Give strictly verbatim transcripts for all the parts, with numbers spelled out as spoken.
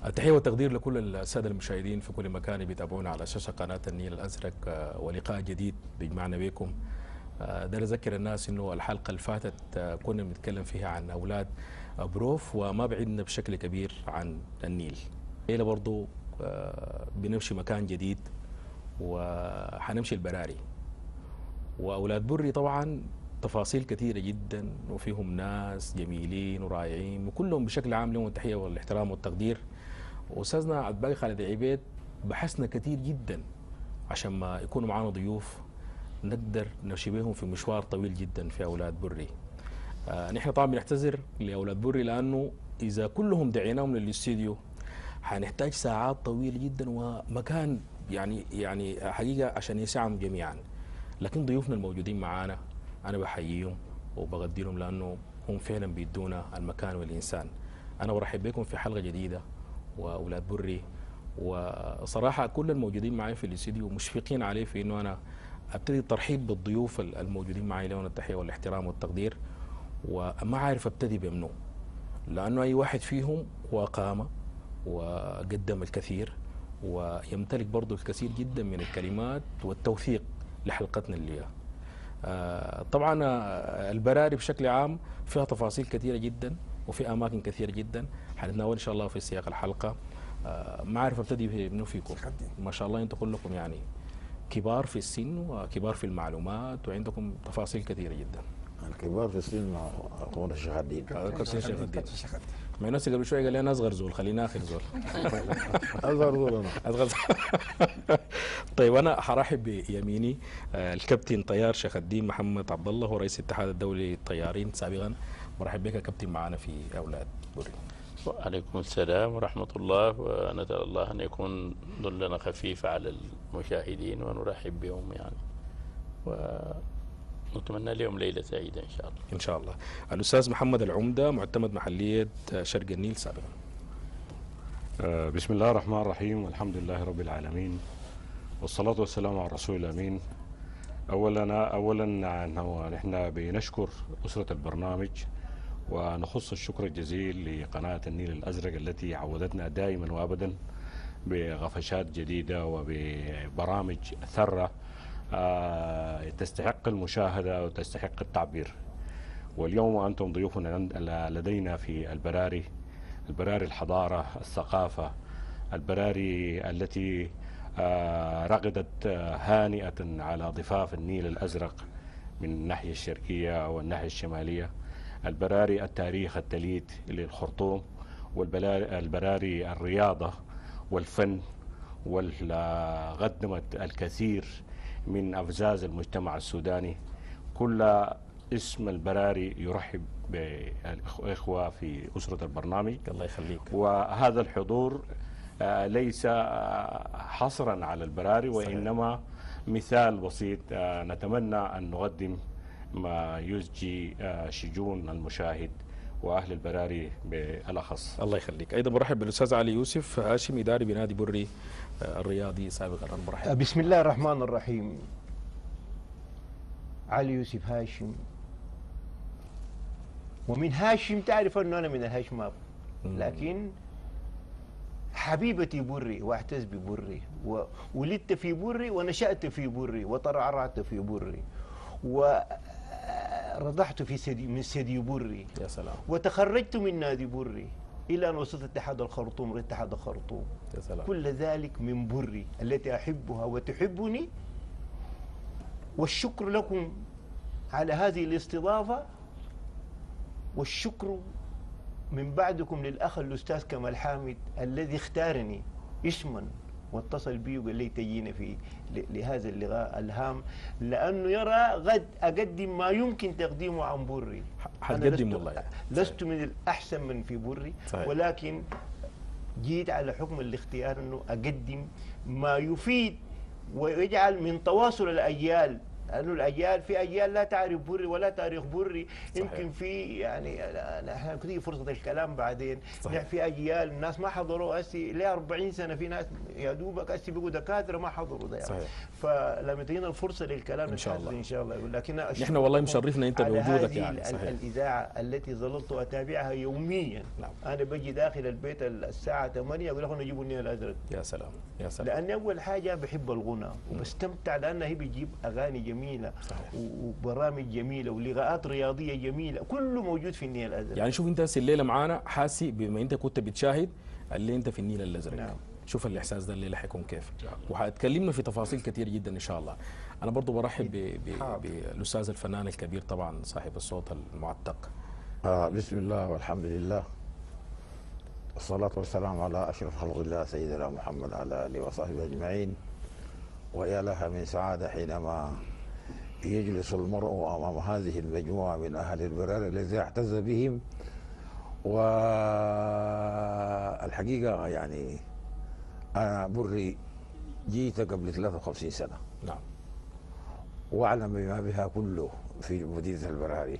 التحية والتقدير لكل السادة المشاهدين في كل مكان بيتابعونا على شاشة قناة النيل الأزرق، آه، ولقاء جديد بيجمعنا بكم. آه، ده أذكر الناس إنه الحلقة اللي فاتت آه، كنا بنتكلم فيها عن أولاد بروف، وما بعدنا بشكل كبير عن النيل. الليلة برضو آه، بنمشي مكان جديد وحنمشي البراري. وأولاد بري طبعا تفاصيل كثيرة جدا، وفيهم ناس جميلين ورائعين، وكلهم بشكل عام لهم التحية والاحترام والتقدير. واستاذنا عبد الباقي خالد عبيد بحثنا كثير جدا عشان ما يكونوا معنا ضيوف نقدر نمشي بهم في مشوار طويل جدا في اولاد بري. آه نحن طبعا بنعتذر لاولاد بري لانه اذا كلهم دعيناهم للاستديو حنحتاج ساعات طويله جدا ومكان يعني يعني حقيقه عشان يسعهم جميعا. لكن ضيوفنا الموجودين معانا انا بحييهم وبقدرهم لانه هم فعلا بيدونا المكان والانسان. انا برحب بكم في حلقه جديده واولاد بري. وصراحه كل الموجودين معي في الاستديو مشفقين عليه في انه انا ابتدي الترحيب بالضيوف الموجودين معي لهم التحيه والاحترام والتقدير، وما عارف ابتدي بمنو، لانه اي واحد فيهم هو قام وقدم الكثير ويمتلك برضه الكثير جدا من الكلمات والتوثيق لحلقتنا اللي هي. آه طبعا البراري بشكل عام فيها تفاصيل كثيره جدا وفي اماكن كثيره جدا حنتناول ان شاء الله في سياق الحلقه. آه ما عارف ابتدي منو فيكم. ما شاء الله انتم كلكم يعني كبار في السن وكبار في المعلومات وعندكم تفاصيل كثيره جدا. الكبار في السن مع اخونا الشيخ الدين. كرسي الشيخ الدين. ما نفسي قبل شويه قال لي انا اصغر زول، خليني اخر زول. اصغر زول انا. اصغر زول. طيب انا حرحب بيميني آه الكابتن طيار شيخ الدين محمد عبد الله، هو رئيس الاتحاد الدولي للطيارين سابقا. مرحب بك يا كابتن معنا في اولاد بري. وعليكم السلام ورحمة الله، ونسأل الله أن يكون ظلنا خفيف على المشاهدين ونرحب بهم يعني، ونتمنى لهم ليلة سعيدة إن شاء الله. ان شاء الله. الاستاذ محمد العمده معتمد محليه شرق النيل سابقا. بسم الله الرحمن الرحيم، والحمد لله رب العالمين، والصلاة والسلام على الرسول الأمين. أولا أولا نحن بنشكر أسرة البرنامج ونخص الشكر الجزيل لقناة النيل الأزرق التي عودتنا دائما وأبدا بغفشات جديدة وببرامج ثرة تستحق المشاهدة وتستحق التعبير. واليوم أنتم ضيوفنا لدينا في البراري، البراري الحضارة، الثقافة، البراري التي رغدت هانئة على ضفاف النيل الأزرق من الناحية الشرقية والناحية الشمالية، البراري التاريخ التليد للخرطوم، والبراري الرياضة والفن، وقدمت الكثير من أفزاز المجتمع السوداني. كل اسم البراري يرحب بالإخوة في أسرة البرنامج. الله يخليك. وهذا الحضور ليس حصرا على البراري وإنما مثال بسيط. نتمنى أن نقدم ما يزجي شجون المشاهد واهل البراري بالاخص. الله يخليك. ايضا برحب بالاستاذ علي يوسف هاشم اداري بنادي بري الرياضي سابقا. برحب. بسم الله الرحمن الرحيم. علي يوسف هاشم، ومن هاشم تعرف انه انا من الهاشماب، لكن حبيبتي بري واعتز ببري، وولدت في بري ونشأت في بري وترعرعت في بري، ورضعت في سدي من سدي بري. يا سلام. وتخرجت من نادي بري الى ان وصلت اتحاد الخرطوم رئيس اتحاد الخرطوم. يا سلام. كل ذلك من بري التي احبها وتحبني، والشكر لكم على هذه الاستضافه، والشكر من بعدكم للاخ الاستاذ كمال حامد الذي اختارني اسما واتصل بي وقال لي تجينا في لهذا اللقاء الهام، لانه يرى غد اقدم ما يمكن تقديمه عن بري. حتقدم والله. لست من الاحسن من في بري، صحيح. ولكن جيت على حكم الاختيار انه اقدم ما يفيد ويجعل من تواصل الاجيال لانه الاجيال في اجيال لا تعرف بري ولا تاريخ بري. يمكن في يعني احنا كثير فرصه الكلام بعدين. صحيح. في اجيال الناس ما حضروا هسي ل أربعين سنه، في ناس يا دوبك هسي بقوا دكاتره ما حضروا ده يعني. صحيح. فلما تجينا الفرصه للكلام ان شاء الله ان شاء الله. لكن نحن والله مشرفنا انت بوجودك يعني. صحيح. الاذاعه التي ظللت اتابعها يوميا. نعم. انا بجي داخل البيت الساعه ثمانية اقول لهم جيبوا النيل الازرق. يا سلام يا سلام. لاني اول حاجه بحب الغنى وبستمتع لانها هي بتجيب اغاني جميله. صحيح. وبرامج جميله ولغاءات رياضيه جميله، كله موجود في النيل الازرق. يعني شوف انت هسه الليله معانا حاسي بما انت كنت بتشاهد اللي انت في النيل الازرق. نعم. شوف الاحساس ده الليله حيكون كيف، وحتكلمنا في تفاصيل كثير جدا ان شاء الله. انا برضو برحب ب- ب- بالاستاذ الفنان الكبير طبعا صاحب الصوت المعتق. آه بسم الله والحمد لله والصلاة والسلام على أشرف خلق الله سيدنا محمد على آله وصحبه أجمعين. ويا لها من سعادة حينما يجلس المرء أمام هذه المجموعة من أهل البرار الذي اعتز بهم. والحقيقة يعني أنا بري جيت قبل ثلاثة وخمسين سنة. نعم. واعلم بما بها كله في مدينة البراري.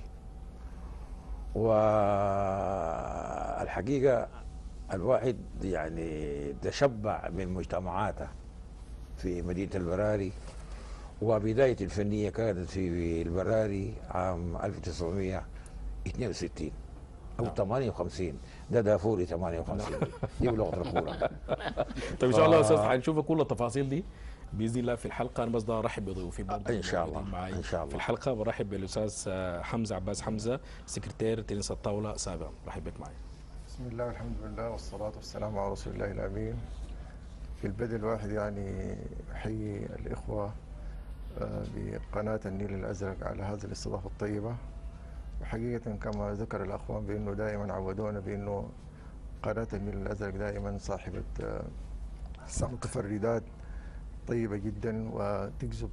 والحقيقة الواحد يعني تشبع من مجتمعاته في مدينة البراري. وبداية الفنية كانت في البراري عام ألف وتسعمئة واثنين وستين أو نعم. ثمانية وخمسين. ده دافوري ثمانية وخمسين دي بلغة الكورة. طيب ان شاء الله يا استاذ حنشوف كل التفاصيل دي باذن الله في الحلقه. انا بس ده ارحب بضيوفي برضه ان شاء الله معي ان شاء الله في الحلقه. برحب بالاستاذ حمزه عباس حمزه سكرتير تنس الطاوله سابقا. برحب بك معي. بسم الله والحمد لله والصلاة والسلام على رسول الله الأمين. في البدء الواحد يعني أحيي الإخوة بقناة النيل الأزرق على هذه الاستضافة الطيبة. وحقيقة كما ذكر الأخوان بأنه دائما عودونا بأنه قناة النيل الأزرق دائما صاحبة متفردات طيبة جدا وتجذب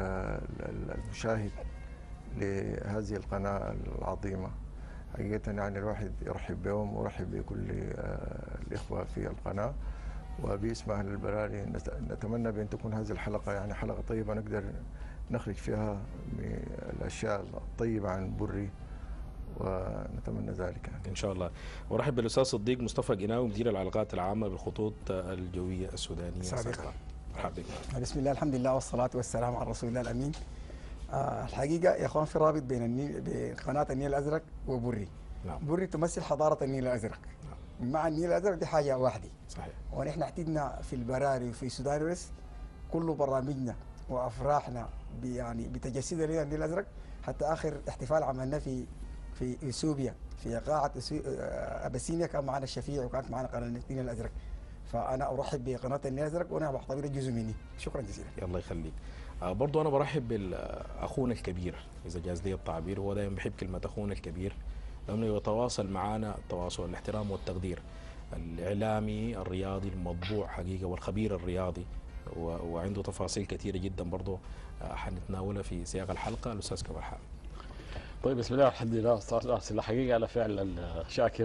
المشاهد لهذه القناة العظيمة. حقيقة يعني الواحد يرحب بهم ويرحب بكل الإخوة في القناة. وباسم أهل البراري نتمنى بأن تكون هذه الحلقة يعني حلقة طيبة نقدر نخرج فيها من الأشياء الطيبة عن بري، ونتمنى ذلك ان شاء الله. ورحب بالاستاذ صديق مصطفى قناوي مدير العلاقات العامه بالخطوط الجويه السودانيه سابقا. مرحبا بك. بسم الله الحمد لله والصلاة والسلام على رسول الله الأمين. آه الحقيقة يا أخوان في رابط بين النيل بين قناة النيل الأزرق وبري. نعم. بري تمثل حضارة النيل الأزرق. نعم. مع النيل الأزرق دي حاجة واحدة. صحيح. ونحن اعتدنا في البراري وفي سودان ورس كل برامجنا وأفراحنا يعني بتجسد لنا النيل الأزرق. حتى آخر احتفال عملناه في في اثيوبيا في قاعة أبسينيا كان معنا الشفيع وكانت معنا قناة النيل الأزرق. فأنا أرحب بقناة النيل الأزرق وأنا بعتبره جزء مني. شكرا جزيلا. الله يخليك. آه برضو أنا برحب بأخونا الكبير إذا جاز لي التعبير. هو دائما بحب كلمة أخونا الكبير لأنه يتواصل معنا تواصل الاحترام والتقدير. الإعلامي الرياضي المطبوع حقيقة والخبير الرياضي وعنده تفاصيل كثيرة جدا برضو آه حنتناولها في سياق الحلقة. الأستاذ كمال حامد. طيب بسم الله والحمد لله والصلاة والسلام. حقيقة أنا فعلا شاكر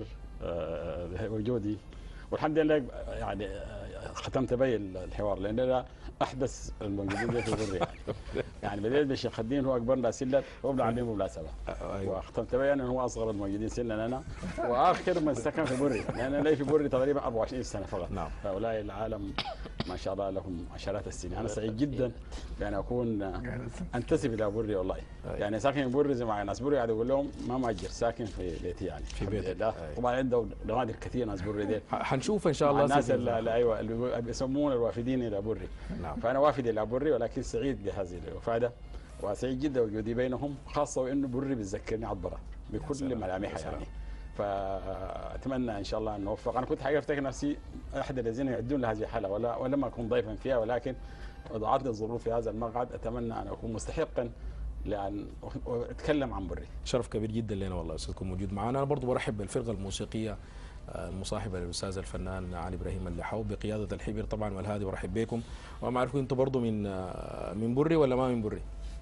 وجودي والحمد لله يعني ختمت بي الحوار لأن أنا أحدث الموجودين في بري يعني. يعني بديت بالشيخ الدين هو أكبرنا سنا وابن عليهم بالمناسبة. وختمت بي أنه هو أصغر الموجودين سنا أنا وآخر من سكن في بري لأن أنا لي في بري تقريبا أربعة وعشرين سنة فقط. نعم. هؤلاء العالم ما شاء الله لهم عشرات السنين. أنا سعيد جدا بأن أكون أنتسب إلى بري والله. يعني ساكن بري زي ما ناس بري قاعد أقول لهم ما مأجر ساكن في بيتي يعني. في بيتك. طبعا عنده نوادر كثير ناس بري دي. حنشوف إن شاء الله الناس اللي أيوة اللي بيسمون الوافدين إلى بري. نعم. فأنا وافد إلى بري ولكن سعيد بهذه الوفادة وسعيد جدا وجودي بينهم خاصة وإنه بري بتذكرني عطبرة بكل ملامحها يعني. فأتمنى إن شاء الله أن نوفق. أنا كنت حقيقة أفتكر نفسي أحد الذين يعدون لهذه الحلقة ولا ولم أكن ضيفا فيها ولكن وضعتني الظروف في هذا المقعد. أتمنى أن أكون مستحقا لأن أتكلم عن بري. شرف كبير جدا لنا والله أستاذ تكون موجود معنا. أنا برضو برحب بالفرقة الموسيقية المصاحبة للأستاذ الفنان علي إبراهيم اللحو بقيادة الحبر طبعا والهادي. برحب بكم. وما أعرفكم أنتم برضو من من بري ولا ما من بري؟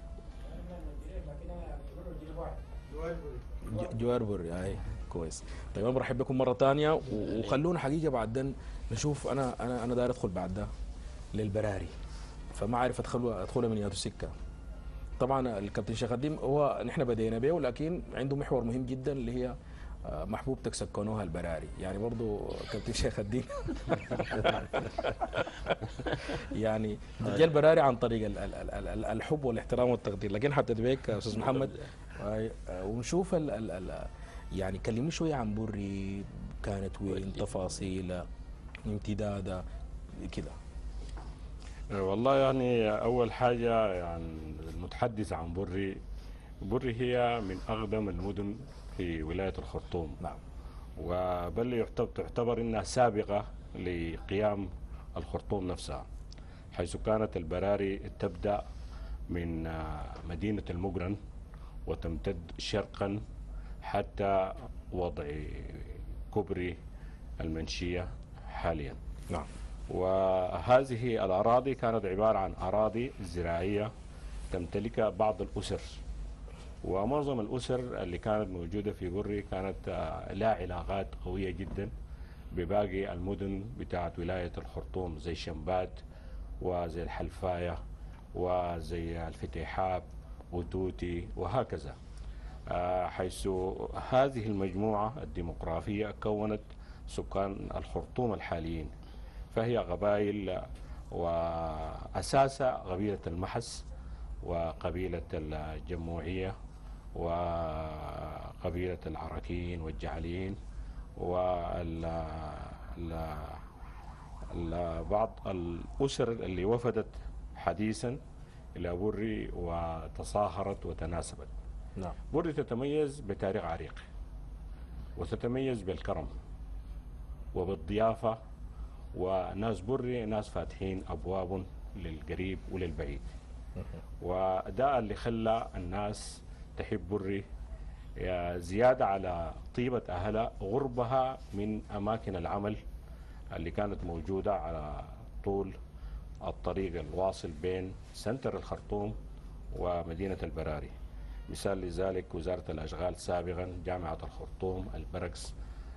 جوار بري. هاي كويس. طيب أنا برحب بكم مرة ثانية وخلونا حقيقة بعدين نشوف. أنا أنا أنا داير أدخل بعد ده للبراري فما أعرف أدخل أدخلها من ياتو سكة. طبعا الكابتن شيخ الدين هو نحن بدينا به، ولكن عنده محور مهم جدا اللي هي آه، محبوبتك سكنوها البراري، يعني برضو كابتن شيخ الدين يعني جا البراري عن طريق ال- ال- ال- ال- الحب والاحترام والتقدير، لكن حبيت بيك يا استاذ محمد آه، آه، ونشوف ال ال ال يعني كلمني شويه عن بري، كانت وين تفاصيلها، امتدادها كده. والله يعني أول حاجة يعني المتحدث عن بري، بري هي من أقدم المدن في ولاية الخرطوم. نعم. وبل يعتبر تعتبر انها سابقه لقيام الخرطوم نفسها، حيث كانت البراري تبدا من آه، مدينه المقرن وتمتد شرقا حتى وضع كوبري المنشيه حاليا. نعم. وهذه الاراضي كانت عباره عن اراضي زراعيه تمتلكها بعض الاسر، ومعظم الأسر اللي كانت موجودة في بري كانت آه، لها علاقات قوية جدا بباقي المدن بتاعت ولاية الخرطوم، زي شمبات وزي الحلفاية وزي الفتيحاب وتوتي وهكذا. آه، حيث هذه المجموعة الديمقراطية كونت سكان الخرطوم الحاليين، فهي قبائل وأساسها قبيلة المحس وقبيلة الجموعية وقبيلة العراكيين والجعليين وبعض الأسر اللي وفدت حديثا إلى بري وتصاهرت وتناسبت. نعم. بري تتميز بتاريخ عريق، وتتميز بالكرم وبالضيافة، وناس بري ناس فاتحين أبواب للقريب وللبعيد، وده اللي خلى الناس تحب بري زيادة على طيبة أهلها، غربها من أماكن العمل اللي كانت موجودة على طول الطريق الواصل بين سنتر الخرطوم ومدينة البراري. مثال لذلك وزارة الأشغال سابقا، جامعة الخرطوم، البركس،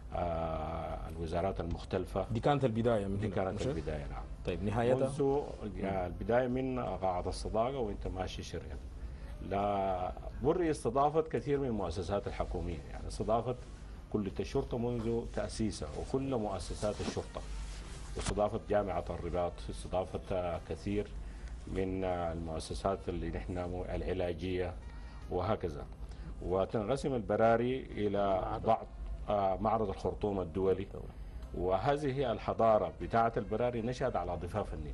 آه الوزارات المختلفة. دي كانت البداية من دي هنا. كانت مش؟ البداية، نعم. طيب نهايتها؟ منذ يعني البداية من قاعة الصداقة وانت ماشي شرقا. لا بري استضافت كثير من المؤسسات الحكومية، يعني استضافت كلية الشرطة منذ تأسيسها وكل مؤسسات الشرطة، استضافت جامعة الرباط، استضافت كثير من المؤسسات اللي نحن العلاجية وهكذا. وتنقسم البراري إلى بعض معرض الخرطوم الدولي، وهذه هي الحضارة بتاعة البراري نشأت على ضفاف النيل.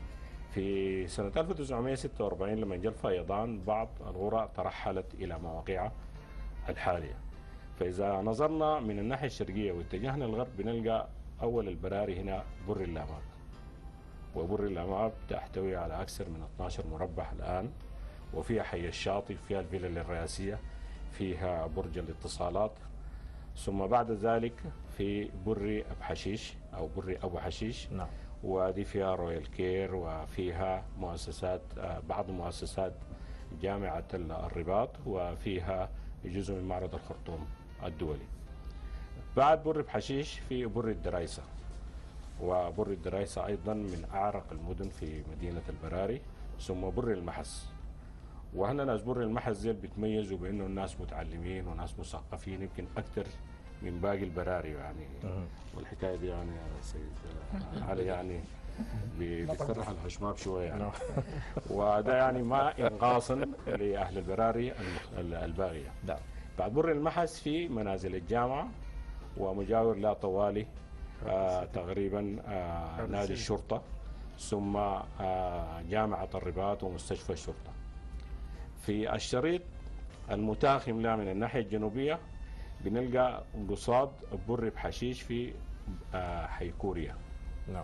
في سنة ألف وتسعمائة وستة وأربعين لما جاء الفيضان بعض القرى ترحلت إلى مواقعها الحالية. فإذا نظرنا من الناحية الشرقية واتجهنا للغرب بنلقى أول البراري هنا بري اللاماب، وبري اللاماب تحتوي على أكثر من اثني عشر مربع الآن، وفيها حي الشاطئ، فيها الفيلل الرئاسية، فيها برج الاتصالات. ثم بعد ذلك في بري أبو حشيش أو بري أبو حشيش. نعم. ودي فيها رويال كير، وفيها مؤسسات بعض مؤسسات جامعة الرباط، وفيها جزء من معرض الخرطوم الدولي. بعد بري بحشيش في بري الدرايسة، وبري الدرايسة أيضا من أعرق المدن في مدينة البراري. ثم بري المحس، وهنا ناس بري المحس زي بيتميزوا بأنه الناس متعلمين وناس مثقفين يمكن أكثر من باقي البراري يعني. والحكايه دي يعني يا سيد علي يعني بيفرح الحشماب شويه يعني. وده يعني ما انقاصا لاهل البراري الباقيه. بعد بري المحس في منازل الجامعه، ومجاور لا طوالي آه تقريبا آه نادي الشرطه، ثم آه جامعه الرباط ومستشفى الشرطه. في الشريط المتاخم له من الناحيه الجنوبيه بنلقى قصاد بري بحشيش في آه حي كوريا. نعم.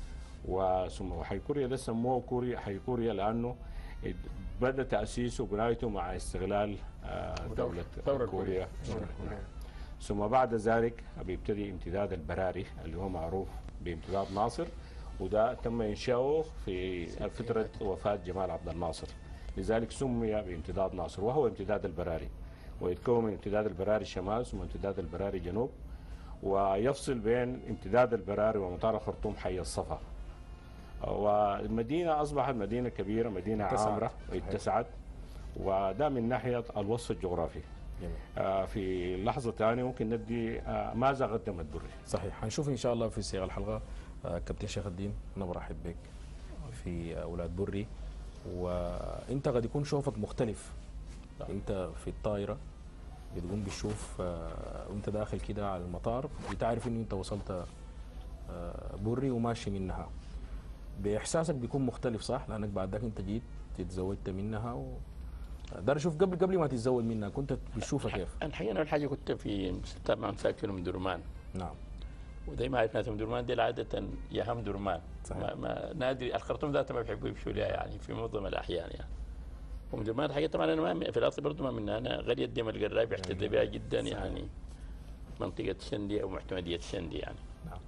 وثم حي كوريا ده سموه كوريا حي كوريا لانه بدا تاسيسه وبنايته مع استغلال آه دوله كوريا, كوريا. نعم. ثم بعد ذلك بيبتدي امتداد البراري اللي هو معروف بامتداد ناصر، وده تم انشاؤه في فتره وفاه جمال عبد الناصر، لذلك سمي بامتداد ناصر، وهو امتداد البراري، ويتكون من امتداد البراري شمال ثم امتداد البراري جنوب، ويفصل بين امتداد البراري ومطار الخرطوم حي الصفا. والمدينة أصبحت مدينة كبيرة، مدينة عامرة واتسعت، وده من ناحيه الوصف الجغرافي. آه في لحظه ثانيه ممكن ندي آه ماذا قدمت بري. صحيح، هنشوف ان شاء الله في سياق الحلقه. آه كابتن شيخ الدين، انا برحب بك في اولاد بري، وانت قد يكون شوفك مختلف. انت في الطائره بتقوم بتشوف آه وانت داخل كده على المطار بتعرف ان انت وصلت آه بري وماشي منها، باحساسك بيكون مختلف صح؟ لانك بعد ذاك انت جيت تتزوجت منها و... دار اشوف قبل قبل ما تتزوج منها كنت بتشوفها كيف؟ الحقيقه انا الحاجه كنت في طبعا ساكن ام درمان. نعم. وزي ما عرفت ناس ام درمان دي عاده يهم درمان. صحيح. ما, ما نادري الخرطوم ذاته ما بيحبوا يمشوا لها يعني في معظم الاحيان يعني. ام درمان الحقيقه طبعا انا ما في الاصل برضه ما منها، انا غاليه ديم القراي بيعتز بها جدا يعني. منطقه شندي او معتمديه شندي يعني. نعم.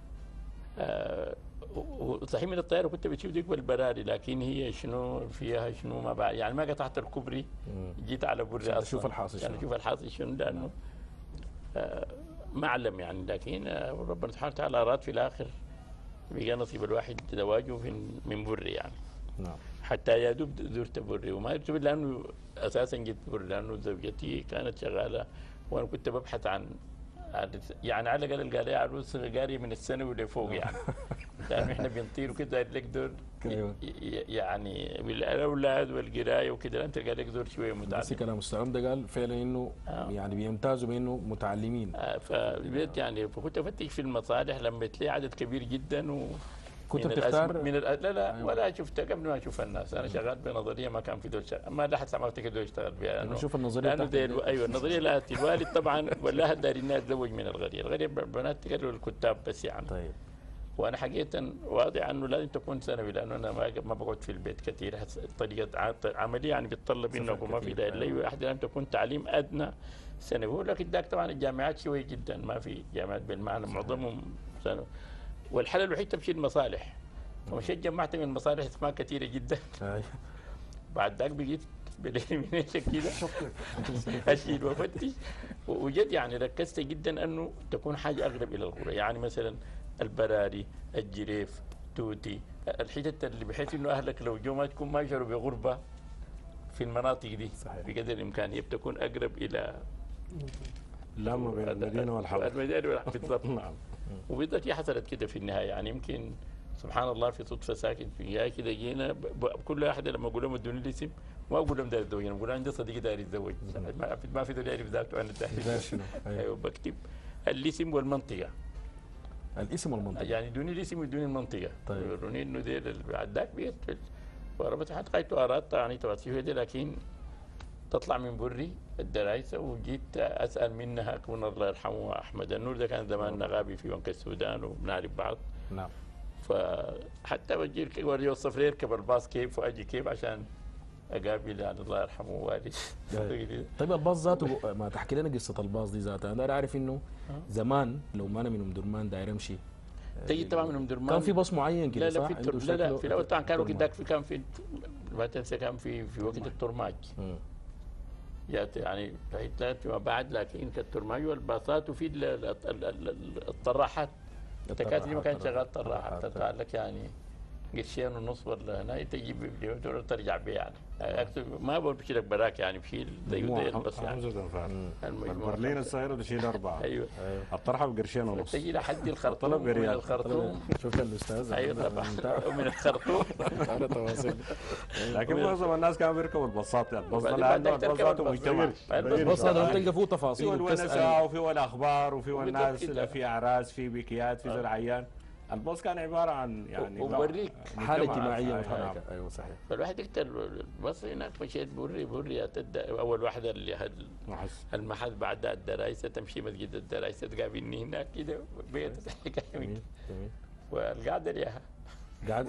آه وصحيح من الطياره كنت بتشوف ديك بالبراري، لكن هي شنو فيها شنو ما بعد يعني ما قطعت الكوبري جيت على بري اصلا شوف الحاصل شنو. يعني شوف الحاصل شنو لانه آه معلم يعني. لكن آه ربنا سبحانه وتعالى اراد في الاخر بقى نصيب الواحد زواجه من بري يعني. نعم. حتى يا دوب زرت بري وما زرت لانه اساسا جيت بري لانه زوجتي كانت شغاله وانا كنت ببحث عن يعني على الاقل قال لي عروس قاري من الثانوي لفوق يعني. لانه احنا بنطير وكده لك دور يعني بالاولاد والقرايه وكده انت قال لك دور شويه متعلم. بس كلام مستعم ده قال فعلا انه آه. يعني بيمتازوا بانه متعلمين. آه فبديت يعني فكنت افتش في المصالح لما تلاقي عدد كبير جدا و كنت بتختار من لا لا أيوة. ولا شفتها قبل ما اشوف الناس. انا شغال بنظريه ما كان في دول شغال. ما لا حد ما افتكر دول اشتغل بها انا اشوف النظريه لانه الو... ايوه النظريه لا الوالد طبعا ولا داري الناس تزوج من الغريه، الغريه بنات تقروا الكتاب بس يعني. طيب. وانا حقيقه واضح انه لازم تكون ثانوي لانه انا ما ما بقعد في البيت كثير. طريقه عمليه يعني بتطلب انه ما في داعي لي واحد لازم تكون تعليم ادنى ثانوي. لكن ذاك طبعا الجامعات شويه جدا ما في جامعات بالمعنى معظمهم ثانوي. والحل الوحيد تمشي المصالح. ومشيت جمعت من المصالح اسماء كثيره جدا. بعد ذاك بقيت بالإليمينيشن كده اشيل وافتش وجد يعني ركزت جدا انه تكون حاجه اقرب الى القرى يعني مثلا البراري، الجريف، توتي، الحتت اللي بحيث انه اهلك لو جو ما تكون ما يشعروا بغربه في المناطق دي. صحيح. بقدر الامكان بتكون اقرب الى لما بين المدينه والحوض. المدينه بالضبط. نعم. وبالذات هي حصلت كده في النهايه يعني يمكن سبحان الله في صدفه ساكن في جاي كده جينا كل واحد لما اقول لهم ادوني الاسم ما اقول لهم داير يتزوج، اقول عندي صديقي داير يتزوج ما في دول يعرف ذاته انا داير شنو. ايوه بكتب الاسم والمنطقه. الاسم والمنطقه يعني دوني الاسم ودوني المنطقه. طيب. يوروني انه دي بعد ذاك بيت وربط حتى قايت ارادت يعني توصيه دي لكن تطلع من بري الدرايسه وجيت اسال منها كون الله يرحمه احمد النور ده كان زمان نغابي في بنك السودان وبنعرف بعض. نعم. فحتى بجي وري يوصف لي اركب الباص كيف واجي كيف عشان اقابل يعني الله يرحمه والدي. طيب الباص ذاته ما تحكي لنا قصه الباص دي ذاتها. انا اعرف انه زمان لو ما انا من ام درمان داير امشي تجي طبعا من ام درمان كان في باص معين كده لا لا صح؟ في لا لا في الاول طبعا كان وقت ذاك في كان في ما تنسى كان في في وقت الترماج يعني فيما بعد لكن كالترماج والباصات وفي الطراحات التكاتك ما كان شغال طراحه تدفع لك يعني قرشين ونص ولا هنا تجيب ترجع بيه يعني اكتب ما بقول بشيل لك براك يعني بشيل زي بس يعني البرلين الصغيره بشيل اربعه. ايوه الطرحه بقرشين ونص تجي لحد الخرطوم من الخرطوم شفت الاستاذ ايوه طبعا ومن الخرطوم على تواصل. لكن معظم الناس كانوا بيركبوا الباصات يعني الباص لانه الباصات مجتمع الباص هذا تلقى فيه تفاصيل في الونسه وفي الاخبار وفي الناس في اعراس في بكيات في زول عيان. الباص كان عباره عن يعني وبوريك حاله اجتماعيه متحركه. ايوه صحيح. فالواحد يقدر الباص هناك مشيت بوري بوري اول واحده اللي هاد المحل بعدها الدرايسه تمشي مسجد الدرايسه تقابلني هناك كده بيت جميل جميل والقعده ليها قاعد.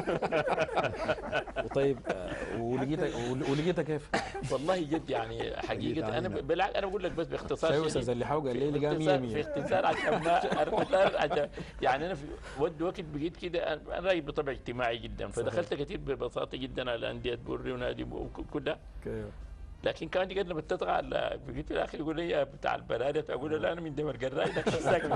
وطيب ولقيتك ولقيتك كيف؟ والله جد يعني حقيقه انا بالعكس انا بقول لك بس باختصار شوي استاذ اللي حوق اللي لقى مية مية في اختصار عشان ما اختصار عشان يعني انا في ود وقت بقيت كده انا راجل بطبع اجتماعي جدا فدخلت كثير ببساطه جدا على انديه بري ونادي وكلها. لكن كان يقول لما تطغى على بقيت في الاخر يقول لي بتاع البلاد اقول له لا انا من دمر قراي ده ساكن.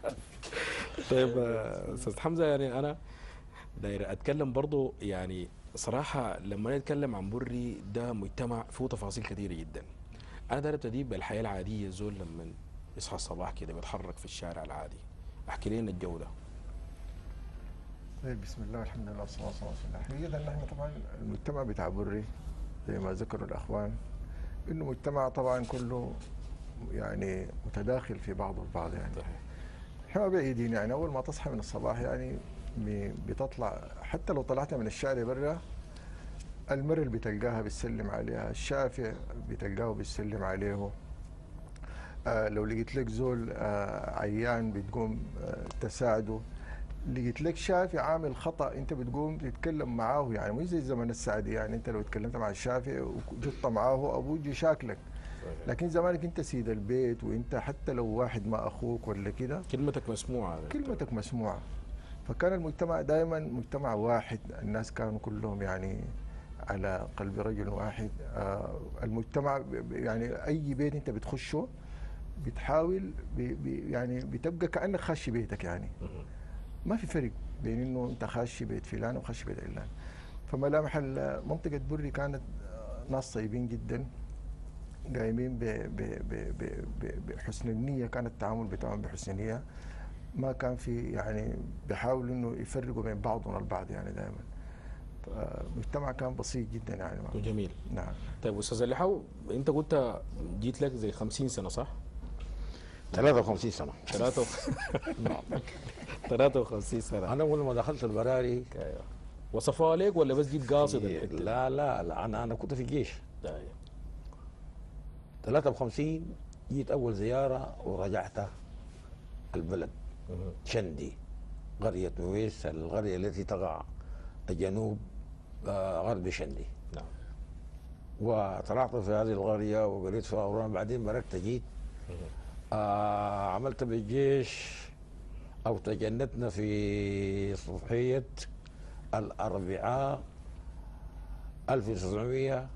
طيب استاذ حمزه يعني انا داير اتكلم برضه يعني صراحة لما نتكلم عن بري ده مجتمع فيه تفاصيل كثيرة جدا. أنا داير أبتدي بالحياة العادية، زول لما يصحى الصباح كده بيتحرك في الشارع العادي، أحكي لنا الجو ده. طيب بسم الله والحمد لله والصلاة والسلام على رسول الله. حقيقة نحن طبعا المجتمع بتاع بري زي ما ذكروا الأخوان إنه مجتمع طبعا كله يعني متداخل في بعضه البعض يعني. احنا ما بعيدين يعني أول ما تصحى من الصباح يعني بتطلع، حتى لو طلعت من الشارع برا المر اللي بتلقاها بتسلم عليها، الشافع بتلقاه بتسلم عليه، آه لو لقيت لك زول آه عيان بتقوم آه تساعده، لقيت لك شافي عامل خطا انت بتقوم تتكلم معاه، يعني مش زي زمن السعدي يعني انت لو اتكلمت مع الشافي وجط معاه ابوه يجي شاكلك، لكن زمانك انت سيد البيت، وانت حتى لو واحد ما اخوك ولا كده كلمتك مسموعه كلمتك مسموعه. فكان المجتمع دائما مجتمع واحد، الناس كانوا كلهم يعني على قلب رجل واحد. آه المجتمع يعني اي بيت انت بتخشه بتحاول بي بي يعني بتبقى كانك خاشي بيتك يعني، ما في فرق بين انه انت خاشي بيت فلان وخاشي بيت علان. فملامح منطقه بري كانت ناس طيبين جدا، قايمين بحسن النيه، كان التعامل بتاعهم بحسن النيه، ما كان في يعني بيحاولوا انه يفرقوا بين بعضهم البعض يعني دائما. المجتمع كان بسيط جدا يعني. جميل. نعم. طيب استاذ اللحاو، انت قلت جيت لك زي خمسين سنه صح؟ ثلاثة وخمسين سنة. ثلاثة وخمسين سنة. أنا أول ما دخلت البراري وصفوها لك ولا بس جيت قاصد الحتة؟ لا لا لا أنا أنا كنت في الجيش. طيب. ثلاثة وخمسين جيت أول زيارة ورجعت البلد شندي، قرية نويس، القرية التي تقع جنوب غرب شندي. نعم. وطلعت في هذه القرية وقريت فيها أوراق، بعدين بركت جيت آه عملت بالجيش أو تجندنا في صبحية الأربعاء ألف وتسعمئة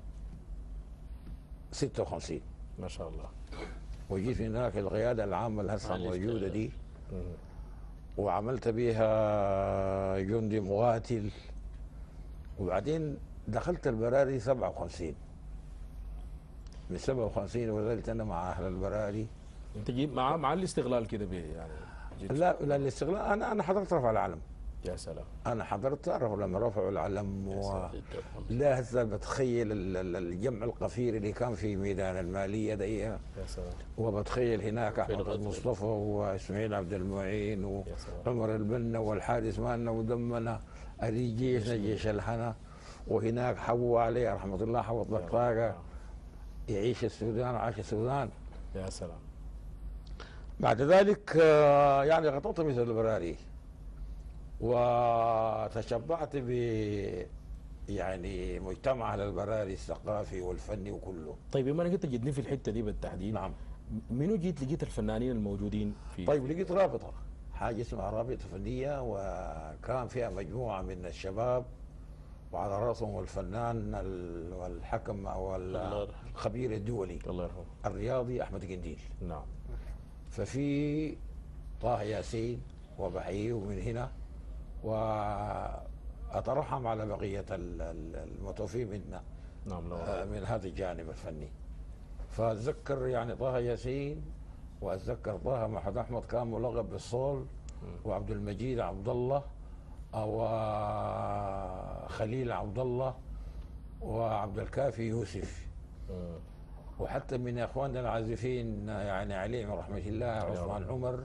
وستة وخمسين. ما شاء الله. وجيت من هناك القيادة العامة اللي هسه موجودة دي، وعملت بها جندي مقاتل، وبعدين دخلت البراري سبعة وخمسين. من سبعة وخمسين وظلت أنا مع أهل البراري. أنت جيت مع مع الاستغلال كده يعني؟ لا لا الاستغلال، أنا أنا حضرت رفع العلم. يا سلام. أنا حضرت لما رفعوا العلم و... لا هسه بتخيل الجمع القفير اللي كان في ميدان المالية دقيقة. يا سلام. وبتخيل هناك أحمد مصطفى وإسماعيل عبد المعين وعمر البنا والحارس مالنا ودمنا أدي جيشنا جيش الحنا، وهناك حوا عليه رحمة الله حوط بطاقة يعيش السودان وعاش السودان. يا سلام. بعد ذلك يعني غطيت مثل البراري وتشبعت ب يعني مجتمع اهل البراري الثقافي والفني وكله. طيب بما انك انت جيتني في الحته دي بالتحديد، نعم، منو جيت لقيت الفنانين الموجودين في؟ طيب لقيت رابطه، حاجه اسمها رابطه فنيه، وكان فيها مجموعه من الشباب وعلى راسهم الفنان والحكم او الخبير الدولي الله يرحمه الرياضي احمد قنديل. نعم. ففي طه ياسين وبحيي ومن هنا، وأترحم على بقية المتوفين منا. نعم. من هذا الجانب الفني. فأتذكر يعني طه ياسين، وأتذكر طه محمد أحمد كان ملقب بالصول، وعبد المجيد عبد الله أو خليل عبد الله وعبد الكافي يوسف، وحتى من اخواننا العازفين يعني عليهم رحمه الله عثمان عمر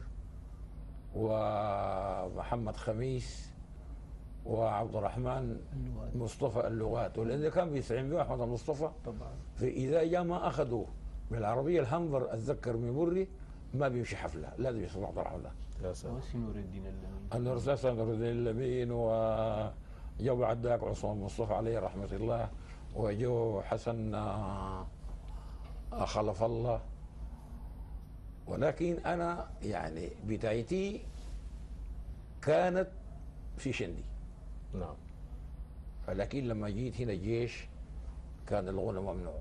ومحمد خميس وعبد الرحمن مصطفى اللغات، ولان كان بيستعين به احمد مصطفى طبعا. فاذا جاء ما اخذوا بالعربيه الهنفر اتذكر من بري ما بيمشي حفله، لازم يسمع عبد الرحمن. يا سلام. نور الدين اللمين. النور نور الدين اللمين، وجو بعدك عثمان مصطفى عليه رحمه الله، وجو حسن خلف الله. ولكن أنا يعني بدايتي كانت في شندي. نعم. ولكن لما جيت هنا الجيش كان الغنى ممنوع.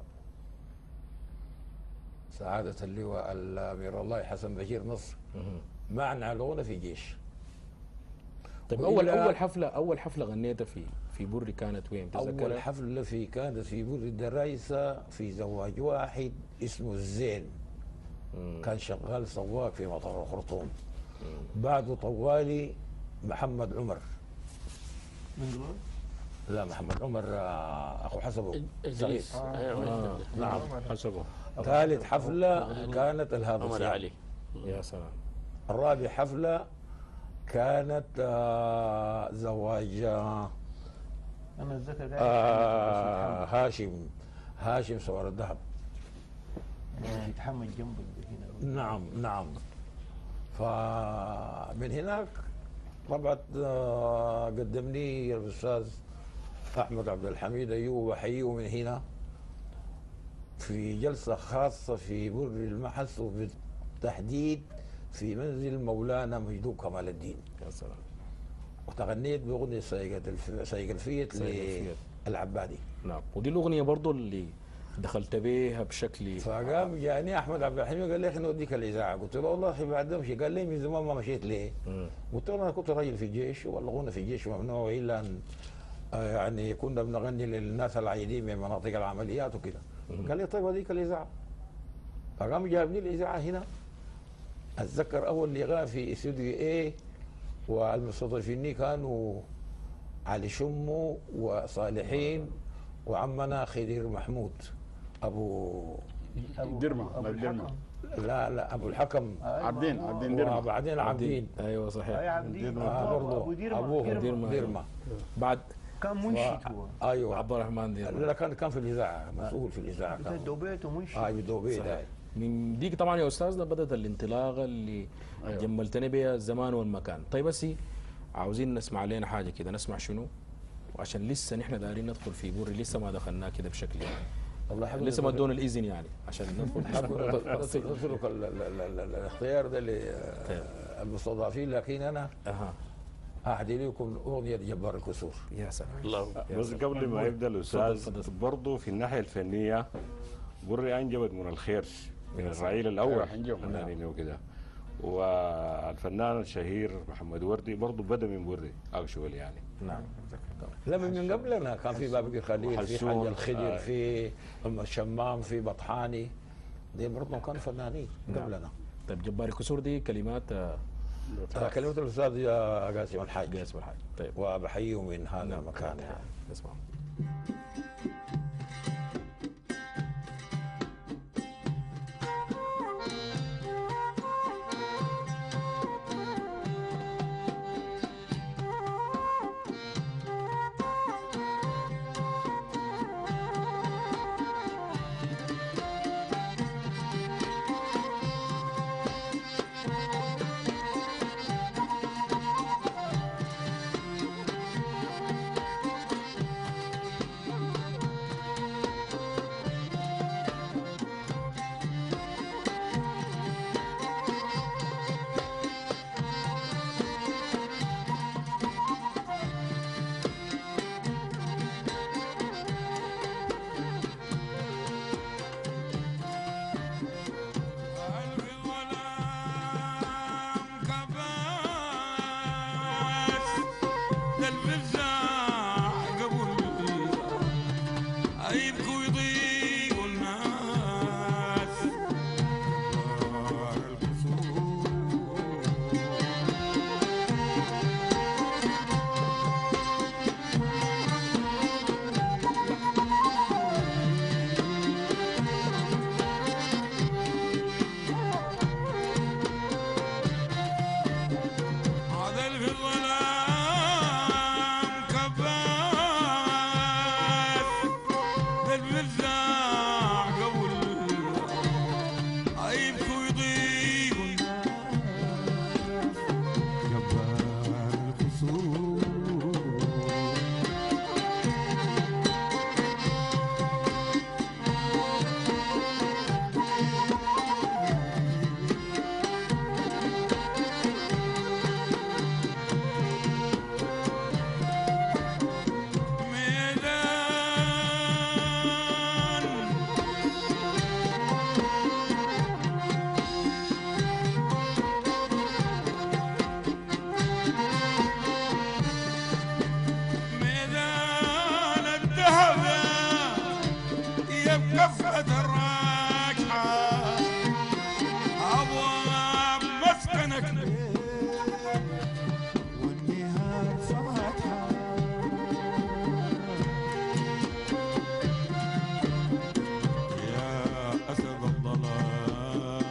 سعادة اللواء الأمير الله حسن بشير نصر منع الغنى في الجيش، طيب اول وإلى- اول حفله اول حفله غنيتها في في بري كانت وين أول تتذكرها؟ حفلة في كانت في بر الدرايسة في زواج واحد اسمه الزين، كان شغال سواق في مطار الخرطوم. بعده طوالي محمد عمر، من دول؟ لا محمد عمر آه، أخو حسبه ادريس صغير. ايوه نعم. حسبه. ثالث حفلة كانت الهاب عمر السيام. علي. يا سلام. الرابع حفلة كانت آه، زواج آه، انا اتذكر قاعد آه، هاشم هاشم سوار الذهب. يتحمل جنبك هنا. نعم نعم. فمن هناك طبعا آه، قدمني الاستاذ احمد عبد الحميد ايوب، وحييه من هنا في جلسه خاصه في بر المحس، وبالتحديد في منزل مولانا مجدوب كمال الدين. يا سلام. وتغنيت باغنيه سايق الف... سايق الفيت سايق الفيت. للعبادي. نعم، ودي الاغنيه برضو اللي دخلت بيها بشكل فقام جاني احمد عبد الحميد قال لي اخي نوديك الاذاعه، قلت له والله اخي بعد امشي، قال لي من زمان ما مشيت ليه؟ مم. قلت له انا كنت راجل في الجيش، والغنى في الجيش ممنوع الا ان آه، يعني كنا بنغني للناس العايدين من مناطق العمليات وكده. قال لي طيب هذيك الاذاعه. فقام جابني الاذاعه هنا. اتذكر اول لقاء في استوديو ايه، والمستضيفين كانوا علي شمو وصالحين وعمنا خدير محمود ابو درمة أبو لا درمة الحكم. لا لا ابو الحكم عبدين عبدين درمة وبعدين عبدين ايوه صحيح. اي عبدين آه برضه ابو ديرما ابوه ديرما. ديرما بعد كان منشد هو. ايوه عبد الرحمن دير. لا كان كان في الاذاعه، مسؤول في الاذاعه بتاع كان. دوبيت ومنشد. اه بدوبي صحيح. ده. من ديك طبعا يا استاذنا بدات الانطلاقه اللي أيوة. جملتني بها الزمان والمكان. طيب بس عاوزين نسمع لنا حاجه كده، نسمع شنو؟ وعشان لسه نحن دايرين ندخل في بوري، لسه ما دخلناه كده بشكل يعني. والله حلو لسه ما ادونا الاذن يعني عشان ندخل. نترك ال- ال- ال- ال- الاختيار ده للمستضافين، لكن انا اها اهدي لكم اغنيه جبار الكسور. يا سلام. الله بس قبل ما يبدا الاستاذ تفضل. برضه في الناحيه الفنيه بري انجبت من الخير من الرعيل الاول أيوة، حنجيب. فنانين وكده. والفنان الشهير محمد وردي برضه بدا من بري اكشوال يعني. نعم. لا من من قبلنا كان في بابكي خليل، في حاج وحسون. الخدر، آه. في ام الشمام، في بطحاني. دي برضه كانوا فنانين قبلنا. طيب جبار الكسور دي كلمات آه، آه، كلمة الأستاذ يا قاسم الحاج، قاسم الحاج. طيب وبحييه من هذا المكان يعني. نسمع. كفة الراجحة أبواب مسكنك والنهار فاتحة يا أسد الظلام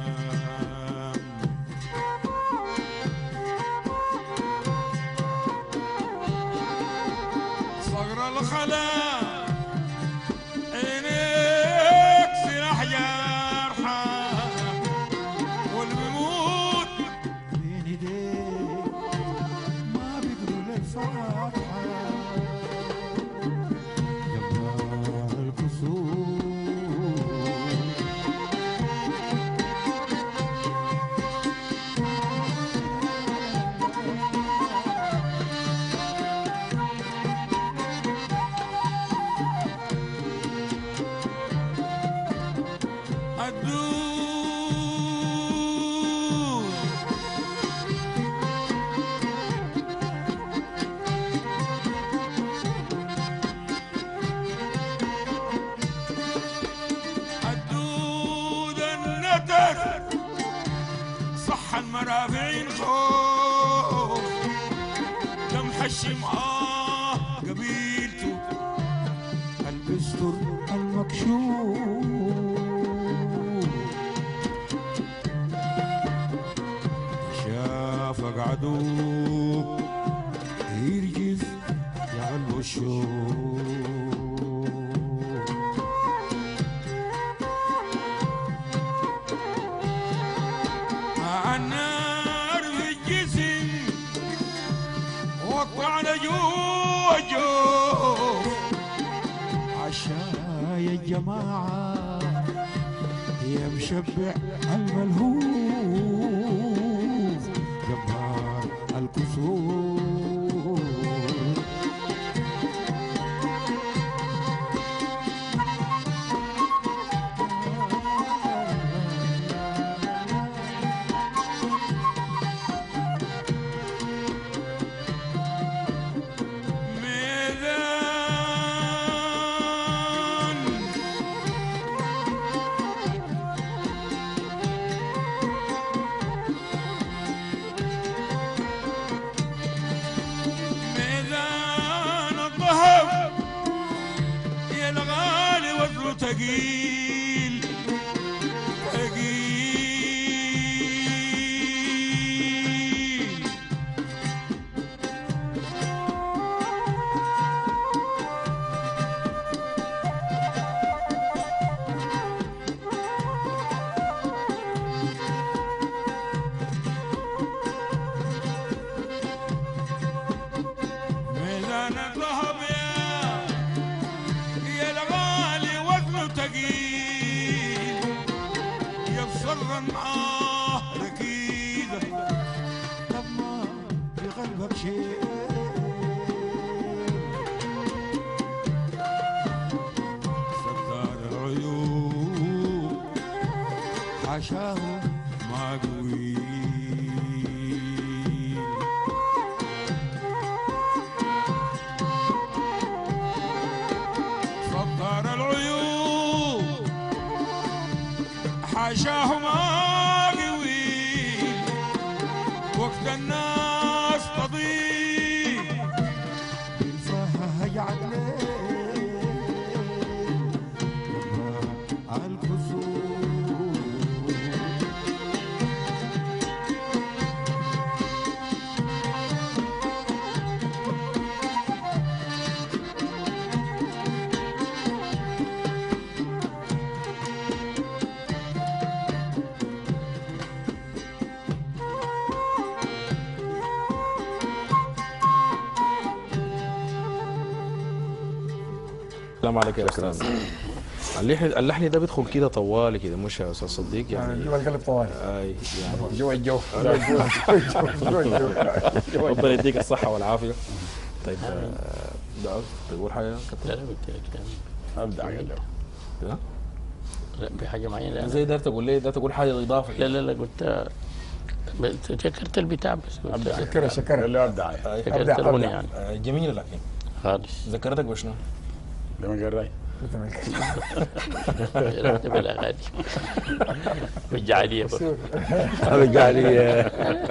صقر الخلا عينيك سلاح جارحة والبيموت بين ايديك ما بيقدروا للفاتحة جبار الكسور الدود الدود النتر صح المرافعين خوف دم حشم آه قبيلته البستر المكشوف شافك عدو يرجف يعلو الشوق مع النار في الجسم وقعنا جوا الجوف عشاي الجماعة يا مشبع الملهوف جبار الكسور ميدان ميدان الذهب يا الغالي وزنه ثقيل ثقيل ميدان الذهب يا يا الغالي وزنه ثقيل يبصر معاه ركيزة طب ما في قلبك شيء ستار العيوب حاشاه ما قوي ستار العيوب حاشاه ما قوي وقت الناس تضيق بالفهج عليه الكسور السلام عليك يا استاذ. اللحن اللحن ده بيدخل كده طوالي كده مش يا استاذ صديق يعني جوا القلب طوالي. اي يعني جوا الجوف جوا الجو. ربنا يديك الصحه والعافيه. طيب آه، ده تقول حاجه لا لا قلت لك يعني ابدا قال له لا بحاجه معينه لا زي ده تقول ليه ده تقول حاجه اضافه لا لا لا قلت ذكرت البتاع بس قلت شكرا شكرا. اللي ابدع ذكرت الاغنيه يعني آه، جميله لكن خالص. ذكرتك بشنو؟ لما قال راي راتب الاغاني والجعليه برضه. الجعليه.